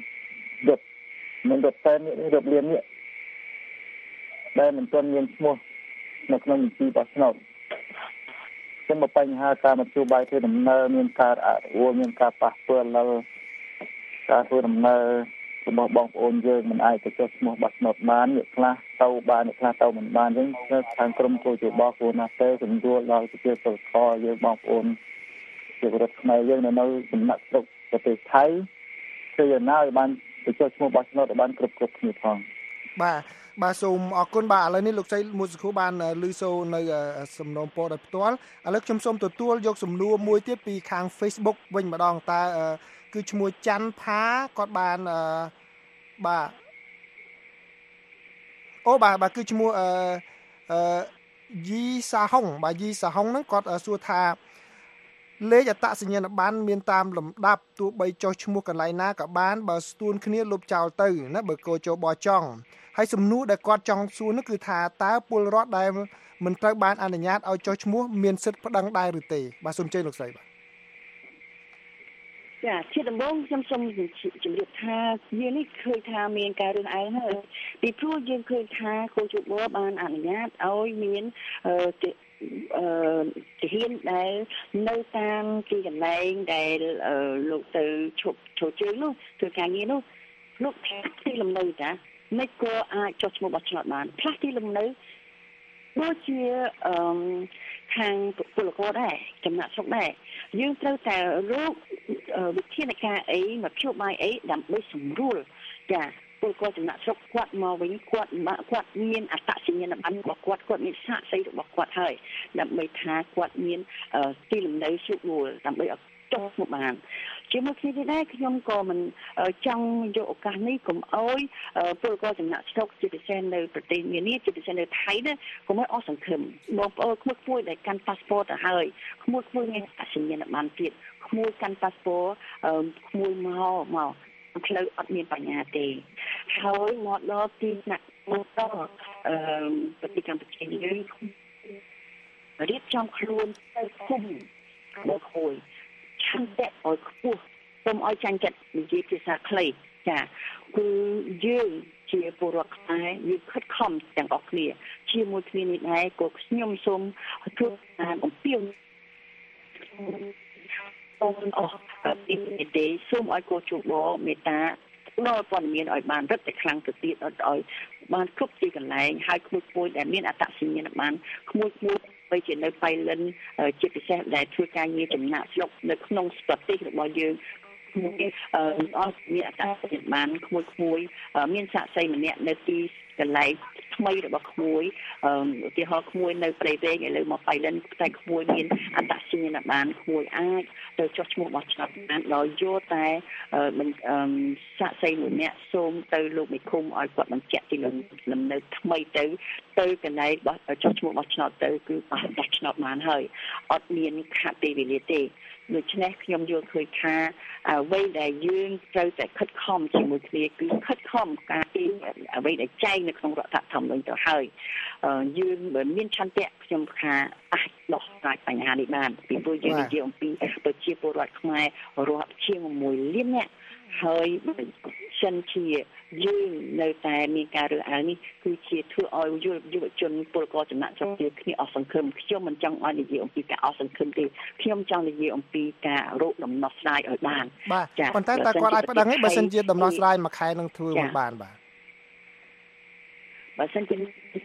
S5: មិនដុតតែនេះរាប់លាននេះដែលមិនទាន់មានឈ្មោះនៅក្នុងបញ្ជីបោះឆ្នោតចឹងមកបញ្ហាការមធ្យោបាយធ្វើដំណើរមានការអនុវត្តមានការប៉ះពាល់ដល់ការធ្វើដំណើររបស់បងប្អូនយើងមិនអាចទៅចុះឈ្មោះបោះឆ្នោតបានអ្នកខ្លះទៅបានអ្នកខ្លះទៅមិនបានអញ្ចឹងខាងក្រុមកោជបគួរណាស់ទៅសម្រួលដល់ប្រជាពលរដ្ឋយើងបងប្អូនជាពលរដ្ឋខ្មែរយើងនៅចំណាក់ស្រុកប្រទេសថៃគឺយ៉ាងណាឲ្យបានទៅចុះឈ្មោះបោះឆ្នោតឲ្យបានគ្រប់គ្នាផង
S10: បាទសូមអរគុណបាទឥឡូវនេះលោកស្រីមួយសខួរបានឮសូរនៅសំណូមពរដោយផ្ទាល់ឥឡូវខ្ញុំសូមទទួលយកសំណួរមួយទៀតពីខាង Facebook វិញម្ដងតើគឺឈ្មោះច័ន្ទផាគាត់បានបាទគឺឈ្មោះយីសាហុងបាទយីសាហុងហ្នឹងគាត់សួរថាលេខអត្តសញ្ញាណប័ណ្ណមានតាមលំដាប់ទោះបីចុះឈ្មោះកន្លែងណាក៏បានបើស្ទួនគ្នាលុបចោលទៅណាបើកោជបចង់ហើយសំណួរដែលគាត់ចង់សួរនោះគឺថាតើពលរដ្ឋដែលមិនត្រូវបានអនុញ្ញាតឲ្យចុះឈ្មោះមានសិទ្ធិប្តឹងដែរឬទេបាទសូមជើញលោកស្រីបាទ
S12: ចាជាដំបូងខ្ញុំសូមជម្រាបថាយើងនេះឃើញថាមានការរើសអើងហើយពីព្រោះយើងឃើញថាកោជបបានអនុញ្ញាតឲ្យមានទាហានដែលនៅតាមទីកន្លែងដែលលោកទៅឈប់ជើងនោះធ្វើការងារនោះលោកថាទីលំនៅចាមិនក៏អាចចុះឈ្មោះបោះឆ្នោតបានខ្លះទីលំនៅដូចជាខាងពលករដែរចំណាក់ស្រុកដែរយើងត្រូវតែរកវិធានការអីមកជួបបាយអីដើម្បីសម្រួលចាពពលករចំណាក់ស្រុកគាត់មកវិញគាត់មានអត្តសញ្ញាណប័ណ្ណរបស់គាត់មានសាកសីរបស់គាត់ហើយដើម្បីថាគាត់មានទីលំនៅស្រួលបួលដើម្បីឲ្យចុះមកបានជាមួយគ្នានេះដែរខ្ញុំក៏មិនចង់យកឱកាសនេះកុំអោយពលករចំណាក់ស្រុកជាពិសេសនៅប្រទេសនានាជាពិសេសនៅថៃនេះកុំឲ្យអស់សង្ឃឹមបងប្អូនក្មួយដែលកាន់ប៉ាសពតទៅហើយក្មួយមានអត្តសញ្ញាណប័ណ្ណទៀតក្មួយកាន់ប៉ាសពតក្មួយមកផ្លូវអត់មានបញ្ហាទេហើយមកដល់ទីស្នាក់មកដល់ប្រទេសកម្ពុជាយើងរៀបចំខ្លួនទៅគុំមកគួយឆន្ទៈឲ្យខ្ពស់សូមឲ្យចាញ់ចិត្តនិយាយភាសាខ្លីចាគឺយើងជាពលរដ្ឋខ្មែរយើងខិតខំទាំងអស់គ្នាជាមួយគ្នានេះដែរក៏ខ្ញុំសូមជួបតាមអំពាវសូមអស់ពីទេសូមឲ្យកោជបមេត្តាដល់ព័ត៌មានឲ្យបានរឹតតែខ្លាំងទៅទៀតឲ្យបានគ្រប់ទីកន្លែងហើយក្មួយដែលមានអត្តសញ្ញាណប័ណ្ណក្មួយបីជានៅបៃលិនជាពិសេសដែលធ្វើការងារចំណាក់ស្រុកនៅក្នុងប្រទេសរបស់យើងអត់មានអត្តសញ្ញាណប័ណ្ណក្មួយមានសាក្សីម្នាក់នៅទីកន្លែងថ្មីរបស់ក្មួយឧទាហរណ៍ក្មួយនៅព្រៃវែងឥឡូវមកបៃលិនតែក្មួយមានអត្តសញ្ញាណប័ណ្ណក្មួយអាចទៅចុះឈ្មោះបោះឆ្នោតបានដោយយកតែសាក្សីមួយនាក់សូមទៅលោកមេឃុំឲ្យគាត់បញ្ជាក់ទីលំនៅថ្មីទៅកន្លែងបោះចុះឈ្មោះបោះឆ្នោតទៅគឺបោះឆ្នោតបានហើយអត់មានខាតពេលវេលាទេដូច្នេះខ្ញុំយល់ឃើញថាអ្វីដែលយើងត្រូវតែខិតខំជាមួយគ្នាគឺខិតខំការពីអ្វីដែលចែងនៅក្នុងរដ្ឋធម្មនុញ្ញទៅហើយយើងមានឆន្ទៈខ្ញុំថាអាចដោះស្រាយបញ្ហានេះបានពីព្រោះយើងនិយាយអំពីប្រជាពលរដ្ឋខ្មែររាប់ជាង1លាននាក់ហើយសិនជាយើងនៅតែមានការរើសអើងនេះគឺជាធ្វើឲ្យយុវជនពលករចំណាក់ស្រុកគ្នាអស់សង្ឃឹមខ្ញុំមិនចង់ឲ្យនិយាយអំពីការអស់សង្ឃឹមទេខ្ញុំចង់និយាយអំពីការរកដំណោះស្រាយឲ្យបាន
S10: ចាប៉ុន្តែតើគាត់អាចប្តឹងទេបើសិនជាដំណោះស្រាយមួយខែនឹងធ្វើមិនបានបាទ
S12: បើសិនជា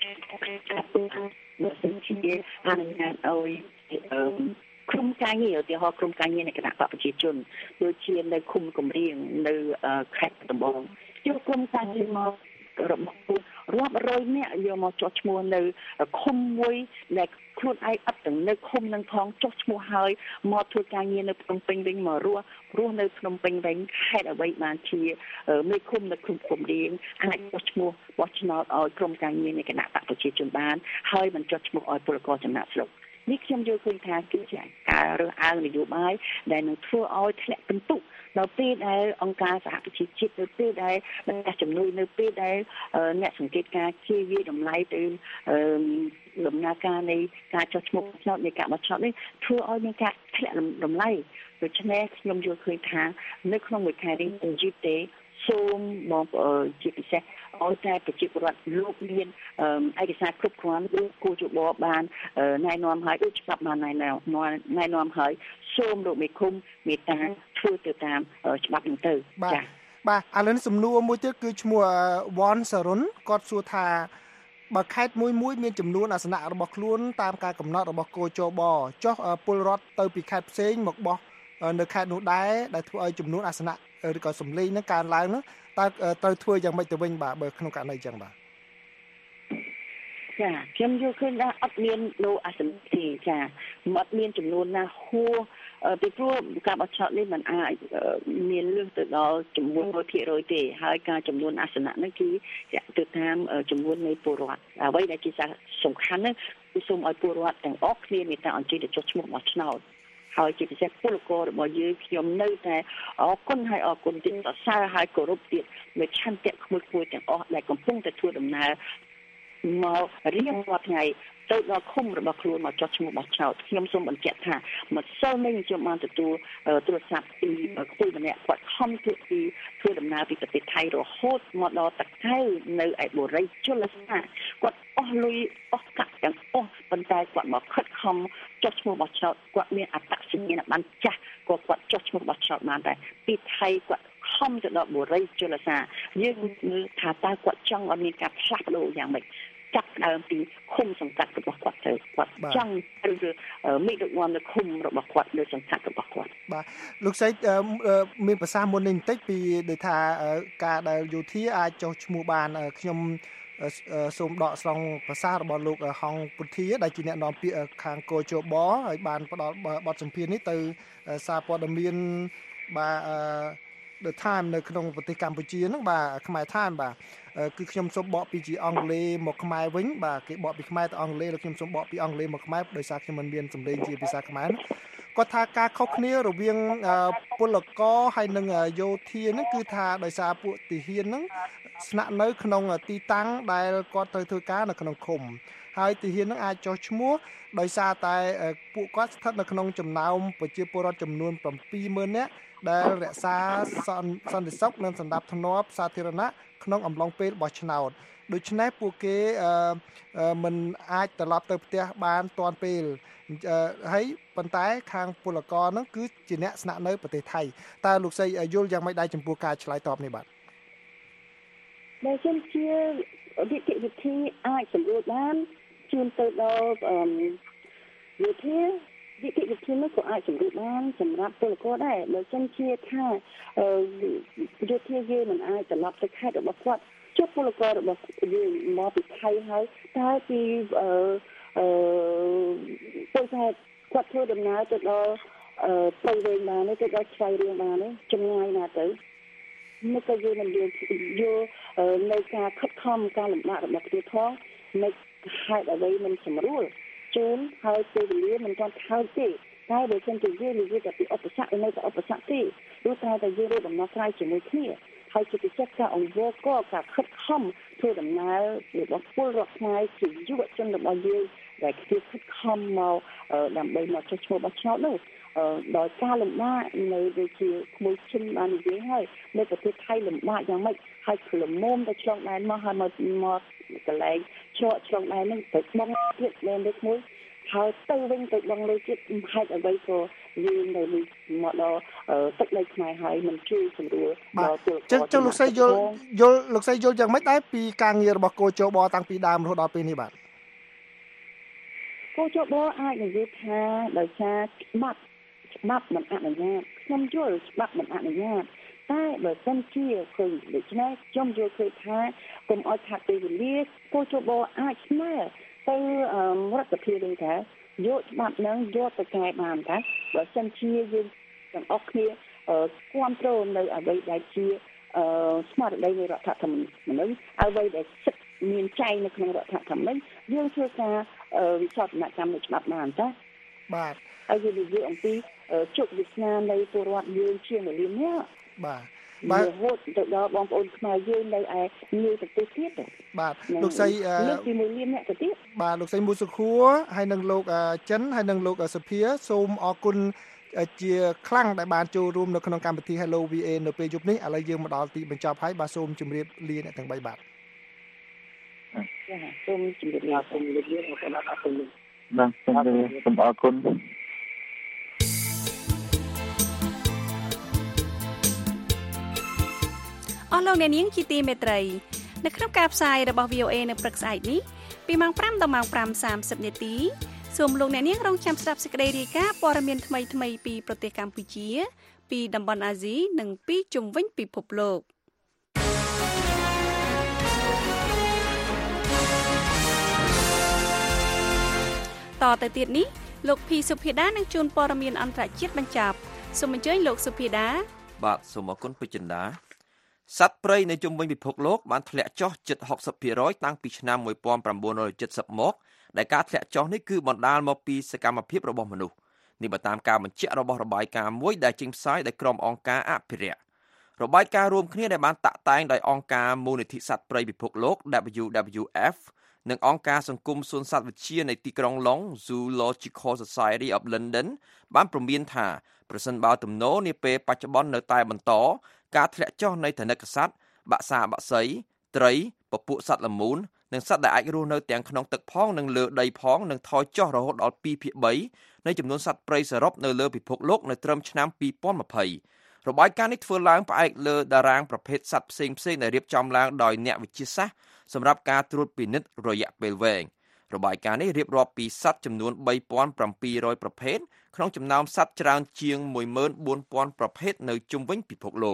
S12: អនុញ្ញាតឲ្យក្រុមការងារឧទាហរណ៍ក្រុមការងារនៃគណៈបកប្រជាជនដូចជានៅឃុំគម្រៀងនៅខេត្តដំបងយកក្រុមការងារមករបស់រាប់រយនាក់យកមកចុះឈ្មោះនៅឃុំមួយដែលខ្លួនឯងអត់ទាំងនៅឃុំនឹងផងចុះឈ្មោះហើយមកធ្វើការងារនៅភ្នំពេញវិញមករស់នៅភ្នំពេញវិញហេតុអ្វីបានជាមេឃុំនៅឃុំគម្រៀងអាចចុះឈ្មោះបោះឆ្នោតឲ្យក្រុមការងារនៃគណៈបកប្រជាជនបានហើយមិនចុះឈ្មោះឲ្យពលករចំណាក់ស្រុកនេះខ្ញុំយល់ឃើញថាគឺជាការរើសអើងនយោបាយដែលនឹងធ្វើឲ្យធ្លាក់ពិន្ទុដល់ពេលដែលអង្គការសហប្រជាជាតិនៅពេលដែលអ្នកជំនួយនៅពេលដែលអ្នកសង្កេតការជាវាតម្លៃទៅដំណើរការនៃការចុះឈ្មោះឆ្នោតនៃការបោះឆ្នោតនេះធ្វើឲ្យមានការធ្លាក់តម្លៃដូច្នេះខ្ញុំយល់ឃើញថានៅក្នុងមួយខែនេះយឺតទេសូមបងប្អូនជាពិសេសឲ្យតែប្រជាពលរដ្ឋលោកមានឯកសារគ្រប់គ្រាន់ឬគូជបបានណែនាំឲ្យដូចច្បាប់បានណែនាំឲ្យសូមលោកមេឃុំមេត្តាធ្វើទៅតាមច្បាប់នេះទៅ
S10: ចា៎បាទឥឡូវសំណួរមួយទៀតគឺឈ្មោះវ៉ាន់សារុនគាត់សួរថាបើខេត្តមួយមានចំនួនអាសនៈរបស់ខ្លួនតាមការកំណត់របស់គោចបចុះពលរដ្ឋទៅពីខេត្តផ្សេងមកបោះនៅខេត្តនោះដែរដែលធ្វើឲ្យចំនួនអាសនៈឬក៏សម្លេងនឹងកើនឡើងនោះតើត្រូវធ្វើយ៉ាងម៉េចទៅវិញបាទបើក្នុងករណីចឹងបាទ
S12: ចាខ្ញុំយល់ឃើញថាអត់មានលោអាសនៈទេចាអត់មានចំនួនណាហួសពីព្រោះការបោះឆ្នោតនេះมันអាចមានលើសទៅដល់ចំនួន 100% ទេហើយការចំនួនអាសនៈនេះគឺទៅតាមចំនួននៃពលរដ្ឋអ្វីដែលជាសំខាន់នោះគឺសូមឲ្យពលរដ្ឋទាំងអស់គ្នាមានការអញ្ជើញទៅចុះឈ្មោះបោះឆ្នោតហើយជាពិសេសពលកររបស់យើងខ្ញុំនៅតែអរគុណហើយអរគុណទៀតសរសើរហើយគោរពទៀតនៅឆន្ទៈក្មួយទាំងអស់ដែលកំពុងតែធ្វើដំណើរមករៀងរាល់ថ្ងៃទៅដល់ឃុំរបស់ខ្លួនមកចុះឈ្មោះបោះឆ្នោតខ្ញុំសូមបញ្ជាក់ថាម្សិលមិញខ្ញុំបានទទួលទូរស័ព្ទពីខ្ពស់ម្នាក់គាត់ខំធ្វើដំណើរពីប្រទេសថៃរហូតមកដល់តាកែវនៅឯបូរីជលសាគាត់អស់លុយអស់កាក់ទាំងអស់ប៉ុន្តែគាត់មកខិតខំចុះឈ្មោះបោះឆ្នោតគាត់មានអត្តសញ្ញាណប័ណ្ណចាស់គាត់ចុះឈ្មោះបោះឆ្នោតបានតែពីថៃគាត់ខំទៅដល់បូរីជលសាយើងមើលថាតើគាត់ចង់ឲ្យមានការផ្លាស់ប្ដូរយ៉ាងម៉េចចាប់ដើមពីឃុំសង្កាត់របស់គាត់ទៅគាត់ចង់ឬមេដឹកនាំនៅឃុំរបស់គាត់នៅសង្កាត់របស់គាត់
S10: បាទលោកស្រីមានប្រសាសន៍មុននេះបន្តិចពីដូចថាការដែលយោធាអាចចុះឈ្មោះបានខ្ញុំសូមដកស្រង់ប្រសាសន៍របស់លោកហងពុធាដែលជាអ្នកនាំពាក្យខាងកោជបហើយបានផ្ដល់បទសម្ភាសន៍នេះទៅសារព័ត៌មានបាទThe Time នៅក្នុងប្រទេសកម្ពុជាហ្នឹងបាទខ្មែរ Time បាទគឺខ្ញុំសូមបកពីអង់គ្លេសមកខ្មែរវិញបាទគេបកពីខ្មែរទៅអង់គ្លេសแล้วខ្ញុំសូមបកពីអង់គ្លេសមកខ្មែរដោយសារខ្ញុំមិនមានសម្លេងជាភាសាខ្មែរគាត់ថាការខុសគ្នារវាងពលករហើយនិងយោធាហ្នឹងគឺថាដោយសារពួកទាហានហ្នឹងស្នាក់នៅក្នុងទីតាំងដែលគាត់ត្រូវធ្វើការនៅក្នុងឃុំហើយទាហានហ្នឹងអាចចុះឈ្មោះដោយសារតែពួកគាត់ស្ថិតនៅក្នុងចំណោមប្រជាពលរដ្ឋចំនួន 70000 នាក់ដែលរក្សាសន្តិសុខនិងសណ្ដាប់ធ្នាប់សាធារណៈក្នុងអំឡុងពេលបោះឆ្នោតដូច្នេះពួកគេមិនអាចត្រឡប់ទៅផ្ទះបានទាន់ពេលហើយប៉ុន្តែខាងពលករហ្នឹងគឺជាអ្នកស្នាក់នៅប្រទេសថៃតើលោកស្រីយល់យ៉ាងម៉េចដែរចំពោះការឆ្លើយតបនេះបាទ
S12: ដែលជាវិធីអាចសម្រួលបានជូនទៅដល់យោធាវិធីនេះក៏អាចសម្រួលបានសម្រាប់ពលករដែរបើសិនជាថាយោធាយើងមិនអាចត្រឡប់ទៅខេត្តរបស់គាត់ជួបពលកររបស់យើងមកពីថៃហើយតើពីពលរដ្ឋគាត់ធ្វើដំណើរទៅដល់ព្រៃវែងបានទៅដល់ឆ្វៃរៀងបានចម្ងាយណាទៅនេះក៏យើងមិនយកនៅការខិតខំការលំបាករបស់គ្នាផងនៅហេតុអ្វីមិនសម្រួលជូនហើយពេលវេលាមិនទាន់ថើបទេតែបើសិនជាយើងនិយាយតែពីឧបសគ្គនៅតែឧបសគ្គទេព្រោះតែយើងរកដំណោះស្រាយជាមួយគ្នាហើយជាពិសេសការអង្វរក៏ការខិតខំធ្វើដំណើររបស់ពលរដ្ឋខ្មែរជាយុវជនរបស់យើងដែលគេខិតខំមកដើម្បីមកចុះឈ្មោះបោះឆ្នោតនោះដោយការលំបាកនៅដូចជាក្មួយឈិនបាននិយាយហើយនៅប្រទេសថៃលំបាកយ៉ាងម៉េចហើយក្លមុំទៅឆ្លងដែនមកហើយមកកន្លែងឆ្លងដែននឹងទៅបងទៀតលែនដូចមួយហើយទៅវិញទៅបងលើទៀតហេតុអ្វីក៏យើងនៅមកដល់ទឹកដីខ្មែរហើយមិនជួយសម្រួលដល់ពលករ
S10: ចឹងលោកស្រីយល់លោកស្រីយល់យ៉ាងម៉េចដែរពីការងាររបស់កោជបតាំងពីដើមរហូតដល់ពេលនេះបាទ
S12: កោជបអាចនិយាយថាដោយសារច្បាប់មិនអនុញ្ញាតខ្ញុំយល់ច្បាប់មិនអនុញ្ញាតតែបើសិនជាឃើញដូច្នេះខ្ញុំយល់ឃើញថាកុំឲ្យខាត់ពេលវេលាកោជបអាចស្នើទៅរដ្ឋាភិបាលវិញថាយកច្បាប់នឹងយកទៅកែបានតាបើសិនជាយើងទាំងអស់គ្នាគ្រប់គ្រងនៅអ្វីដែលជាស្មារតីនៃរដ្ឋធម្មនុញ្ញអ្វីដែលសិទ្ធិមានចែងនៅក្នុងរដ្ឋធម្មនុញ្ញយើងធ្វើការវិសោធនកម្មនៃច្បាប់បានតា
S10: បាទ
S12: ហើយយើងនិយាយអំពីជោគវាសនានៃពលរដ្ឋយើងជាងលាននេះ
S10: បាទ
S12: រហូតទៅដល់បងប្អូនខ្មែរយើងនៅឯនៅប្រទេសទៀត
S10: បាទលោកស្រី
S12: លើកពី1លានអ្នកទៅទៀត
S10: បាទលោកស្រីមូសុខួរហើយនិងលោកចិនហើយនិងលោកសុភាសូមអរគុណជាខ្លាំងដែលបានចូលរួមនៅក្នុងកម្មវិធី Hello VA នៅពេលយប់នេះឥឡូវយើងមកដល់ទីបញ្ចប់ហើយបាទសូមជម្រាបលាអ្នកទាំង3បាទ
S12: ចា៎សូមជម្រាបលាសូមលាអរគុណ
S5: បាទសូមអរគុណ
S3: អស់លោកអ្នកនាងជាទីមេត្រីនៅក្នុងការផ្សាយរបស់ VOA នៅព្រឹកស្អែកនេះពីម៉ោង5ដល់ម៉ោង 5:30 នាទីសូមលោកអ្នកនាងរងចាំស្ដាប់សេចក្តីរាយការណ៍ព័ត៌មានថ្មីៗពីប្រទេសកម្ពុជាពីតំបន់អាស៊ីនិងពីជុំវិញពិភពលោកតទៅទៀតនេះលោកភីសុភាដានឹងជួនព័ត៌មានអន្តរជាតិបញ្ចប់សូមអញ្ជើញលោកសុភាដា
S4: បាទសូមអរគុណពេជ្រចិន្តាសត្វព្រៃនៅជុំវិញពិភពលោកបានធ្លាក់ចុះជិត 60% តាំងពីឆ្នាំ 1970 មកដែលការធ្លាក់ចុះនេះគឺបណ្ដាលមកពីសកម្មភាពរបស់មនុស្សនេះបើតាមការបញ្ជាក់របស់របាយការណ៍មួយដែលចេញផ្សាយដោយក្រុមអង្គការអភិរក្សរបាយការណ៍រួមគ្នាដែលបានតាក់តែងដោយអង្គការមូលនិធិសត្វព្រៃពិភពលោក WWF និងអង្គការសង្គមសួនសត្វវិទ្យានៃទីក្រុងឡុង Zoological Society of London បានព្រមានថាប្រសិនបើទំនោរនាពេលបច្ចុប្បន្ននៅតែបន្តការធ្លាក់ចុះនៃថនិកសត្វបក្សាបក្សីត្រីពពួកសត្វល្មូននិងសត្វដែលអាចរស់នៅទាំងក្នុងទឹកផងនិងលើដីផងនឹងថយចុះរហូតដល់ 2/3 នៃចំនួនសត្វព្រៃសរុបនៅលើពិភពលោកនៅត្រឹមឆ្នាំ 2020 របាយការណ៍នេះធ្វើឡើងផ្អែកលើតារាងប្រភេទសត្វផ្សេងៗដែលរៀបចំឡើងដោយអ្នកវិទ្យាសាស្ត្រសម្រាប់ការត្រួតពិនិត្យរយៈពេលវែងរបាយការណ៍នេះរៀបរាប់ពីសត្វចំនួន 3,700 ប្រភេទក្នុងចំណោមសត្វច្រើនជាង 14,000 ប្រភេទនៅជុំវិញពិភពលោក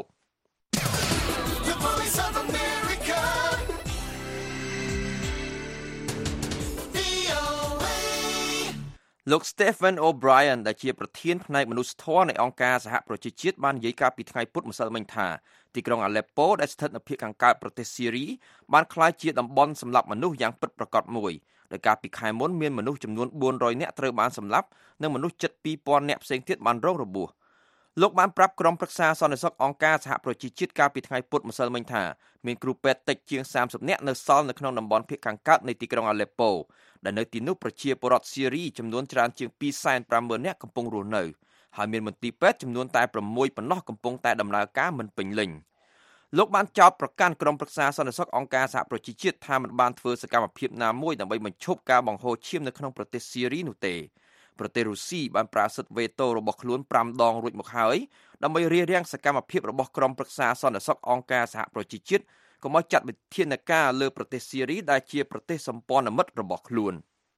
S4: លោក Stephen O'Brien ដែលជាប្រធានផ្នែកមនុស្សធម៌នៃអង្គការសហប្រជាជាតិបាននិយាយកាលពីថ្ងៃពុធម្សិលមិញថាទីក្រុង Aleppo ដែលស្ថិតនៅភាគខាងកើតប្រទេសស៊ីរីបានក្លាយជាតំបន់សម្លាប់មនុស្សយ៉ាងពិតប្រាកដមួយដោយកាលពីខែមុនមានមនុស្សចំនួន400នាក់ត្រូវបានសម្លាប់និងមនុស្សជិត 2,000 នាក់ផ្សេងទៀតបានរងរបួសលោកបានប្រាប់ក្រុមប្រឹក្សាសន្តិសុខអង្គការសហប្រជាជាតិកាលពីថ្ងៃពុធម្សិលមិញថាមានគ្រូពេទ្យតិចជាង30នាក់នៅសល់នៅក្នុងតំបន់ភាគខាងកើតនៃទីក្រុង Aleppo ដែលនៅទីនោះប្រជាពលរដ្ឋស៊ីរីចំនួនច្រើនជាង 250,000 នាក់កំពុងរស់នៅហើយមានមន្ទីរពេទ្យចំនួនតែ6ប៉ុណ្ណោះកំពុងតែដំណើរការមិនពេញលេញលោកបានចោទប្រកាន់ក្រុមប្រឹក្សាសន្តិសុខអង្គការសហប្រជាជាតិថាមិនបានធ្វើសកម្មភាពណាមួយដើម្បីបញ្ឈប់ការបង្ហូរឈាមនៅក្នុងប្រទេសស៊ីរីនោះទេប្រទេសរុស្ស៊ីបានប្រើសិទ្ធិវេតូរបស់ខ្លួន5ដងរួចមកហើយដើម្បីរារាំងសកម្មភាពរបស់ក្រុមប្រឹក្សាសន្តិសុខអង្គការសហប្រជាជាតិកុំឲ្យចាត់វិធានការលើប្រទេសស៊ីរីដែលជាប្រទេសសម្ព័ន្ធមិត្តរបស់ខ្លួន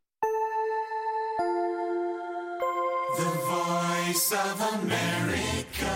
S2: The Voice of America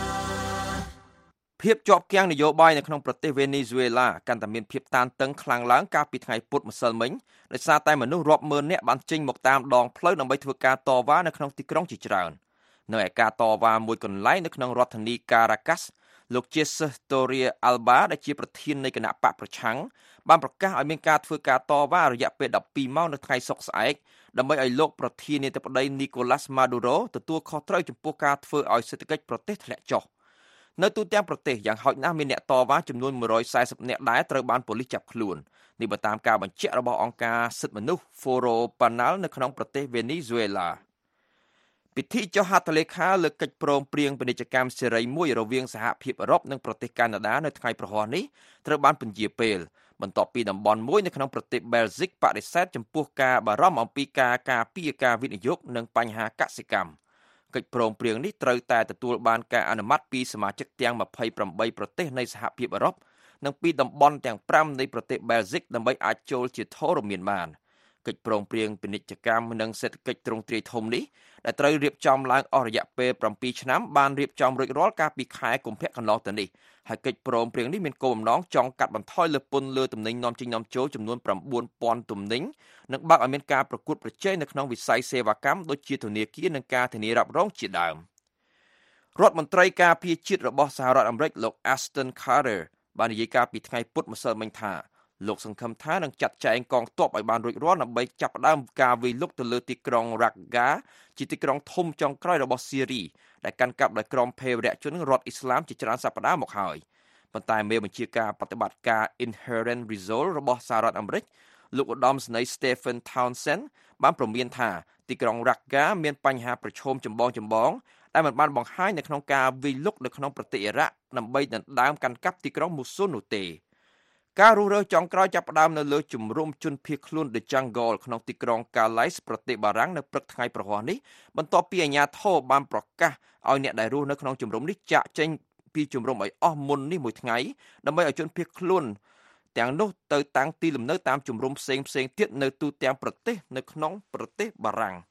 S4: ភាពជាប់គាំងនយោបាយនៅក្នុងប្រទេសវេណេស៊ុយអេឡាកាន់តែមានភាពតានតឹងខ្លាំងឡើងកាលពីថ្ងៃពុធម្សិលមិញដោយសារតែមនុស្សរាប់ម៉ឺននាក់បានចេញមកតាមដងផ្លូវដើម្បីធ្វើការតវ៉ានៅក្នុងទីក្រុងជាច្រើននៅឯការតវ៉ាមួយកន្លែងនៅក្នុងរដ្ឋធានី Caracas លោក Jesus Torres Alba ដែលជាប្រធាននៃគណៈបកប្រឆាំងបានប្រកាសឲ្យមានការធ្វើការតវ៉ារយៈពេល12ម៉ោងនៅថ្ងៃសុក្រស្អែកដើម្បីឲ្យលោកប្រធានាធិបតី Nicolas Maduro ទទួលខុសត្រូវចំពោះការធ្វើឲ្យសេដ្ឋកិច្ចប្រទេសធ្លាក់ចុះនៅទូទាំងប្រទេសយ៉ាងហោចណាស់មានអ្នកតវ៉ាចំនួន140នាក់ដែរត្រូវបានប៉ូលីសចាប់ខ្លួននេះបើតាមការបញ្ជាក់របស់អង្គការសិទ្ធិមនុស្ស Foro Penal នៅក្នុងប្រទេសវេណេស៊ុយអេឡាពិធីចុះហត្ថលេខាលើកិច្ចព្រមព្រៀងពាណិជ្ជកម្មសេរីមួយរវាងសហភាពអឺរ៉ុបនិងប្រទេសកាណាដានៅថ្ងៃប្រហ័សនេះត្រូវបានពន្យាពេលបន្ទាប់ពីតំបន់មួយនៅក្នុងប្រទេសបែលហ្សិកបដិសេធចំពោះការបារម្ភអំពីការការពារការវិនិយោគនិងបញ្ហាកសិកម្មកិច្ចព្រមព្រៀងនេះត្រូវតែទទួលបានការអនុម័តពីសមាជិកទាំង28ប្រទេសនៃសហភាពអឺរ៉ុបនិងពីតំបន់ទាំង5នៃប្រទេសបែលហ្សិកដើម្បីអាចចូលជាធរមានបានកិច្ចព្រមព្រៀងពាណិជ្ជកម្មនិងសេដ្ឋកិច្ចទ្រង់ទ្រាយធំនេះដែលត្រូវរៀបចំឡើងអស់រយៈពេល7ឆ្នាំបានរៀបចំរួចរាល់កាលពីខែកុម្ភៈកន្លងទៅនេះហើយកិច្ចព្រមព្រៀងនេះមានគោលបំណងចង់កាត់បន្ថយលើពន្ធលើទំនិញនាំចេញនាំចូលចំនួន 9,000 ទំនិញនិងបើកឲ្យមានការប្រកួតប្រជែងនៅក្នុងវិស័យសេវាកម្មដូចជាធនាគារនិងការធានារ៉ាប់រងជាដើមរដ្ឋមន្ត្រីការពារជាតិរបស់សហរដ្ឋអាមេរិកលោក Ashton Carter បាននិយាយកាលពីថ្ងៃពុធម្សិលមិញថាលោកសង្ឃឹមថានឹងចាត់ចែងកងទ័ពឲ្យបានរួចរាល់ដើម្បីចាប់ផ្ដើមការវាយលុកទៅលើទីក្រុង Raqqa ជាទីក្រុងធំចុងក្រោយរបស់ស៊ីរីដែលកាន់កាប់ដោយក្រុមភេរវជនរដ្ឋអ៊ីស្លាមជាច្រើនសប្តាហ៍មកហើយប៉ុន្តែមេបញ្ជាការបប្រតិបត្តិការ Inherent Resolve របស់សហរដ្ឋអាមេរិកលោកឧត្តមសេនីយ៍ Stephen Townsend បានព្រមានថាទីក្រុង Raqqa មានបញ្ហាប្រឈមចម្បងដែលមិនបានបង្ហាញនៅក្នុងការវាយលុកនៅក្នុងប្រទេសអ៊ីរ៉ាក់ដើម្បីដណ្ដើមកាន់កាប់ទីក្រុង Mosul នោះទេការរុះរើចុងក្រោយចាប់ផ្ដើមនៅលើជំរំជនភៀសខ្លួន The Jungle ក្នុងទីក្រុង Calais ប្រទេសបារាំងនៅព្រឹកថ្ងៃប្រហ័សនេះបន្ទាប់ពីអាជ្ញាធរបានប្រកាសឲ្យអ្នកដែលរស់នៅក្នុងជំរំនេះចាកចេញពីជំរំឲ្យអស់មុននេះមួយថ្ងៃដើម្បីឲ្យជនភៀសខ្លួនទាំងនោះទៅតាំងទីលំនៅតាមជំរំផ្សេងទៀតនៅទូទាំងប្រទេសនៅក្នុងប្រទេសបារាំង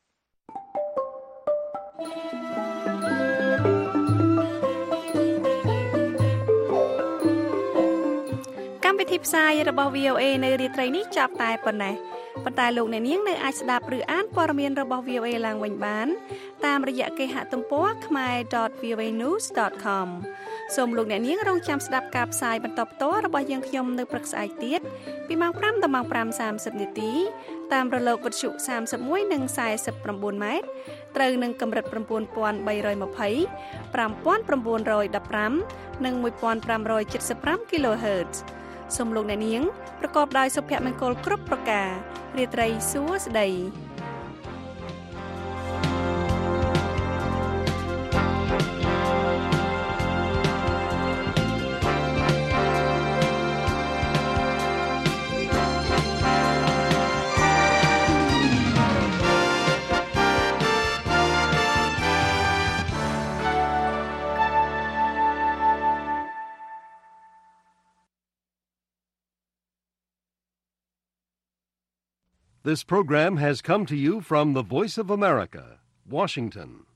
S3: វិធីផ្សាយរបស់ VOA នៅរាត្រីនេះចាប់តែប៉ុណ្ណេះប៉ុន្តែលោកអ្នកនាងនៅអាចស្ដាប់ឬអានព័ត៌មានរបស់ VOA ឡើងវិញបានតាមរយៈគេហទំព័រ khmer.voanews.com សូមលោកអ្នកនាងរងចាំស្ដាប់ការផ្សាយបន្តផ្ទាល់របស់យើងខ្ញុំនៅព្រឹកស្អែកទៀតពីម៉ោង 5 ដល់ម៉ោង 5:30 នាទីតាមរលកវិទ្យុ 31 និង 49 ម៉ែត្រត្រូវនឹងកម្រិត 9320 5915 និង 1575 kHzសូមលោកអ្នកនាងប្រកបដោយសុភមង្គលគ្រប់ប្រការរាត្រីសួស្តី
S1: This program has come to you from the Voice of America, Washington.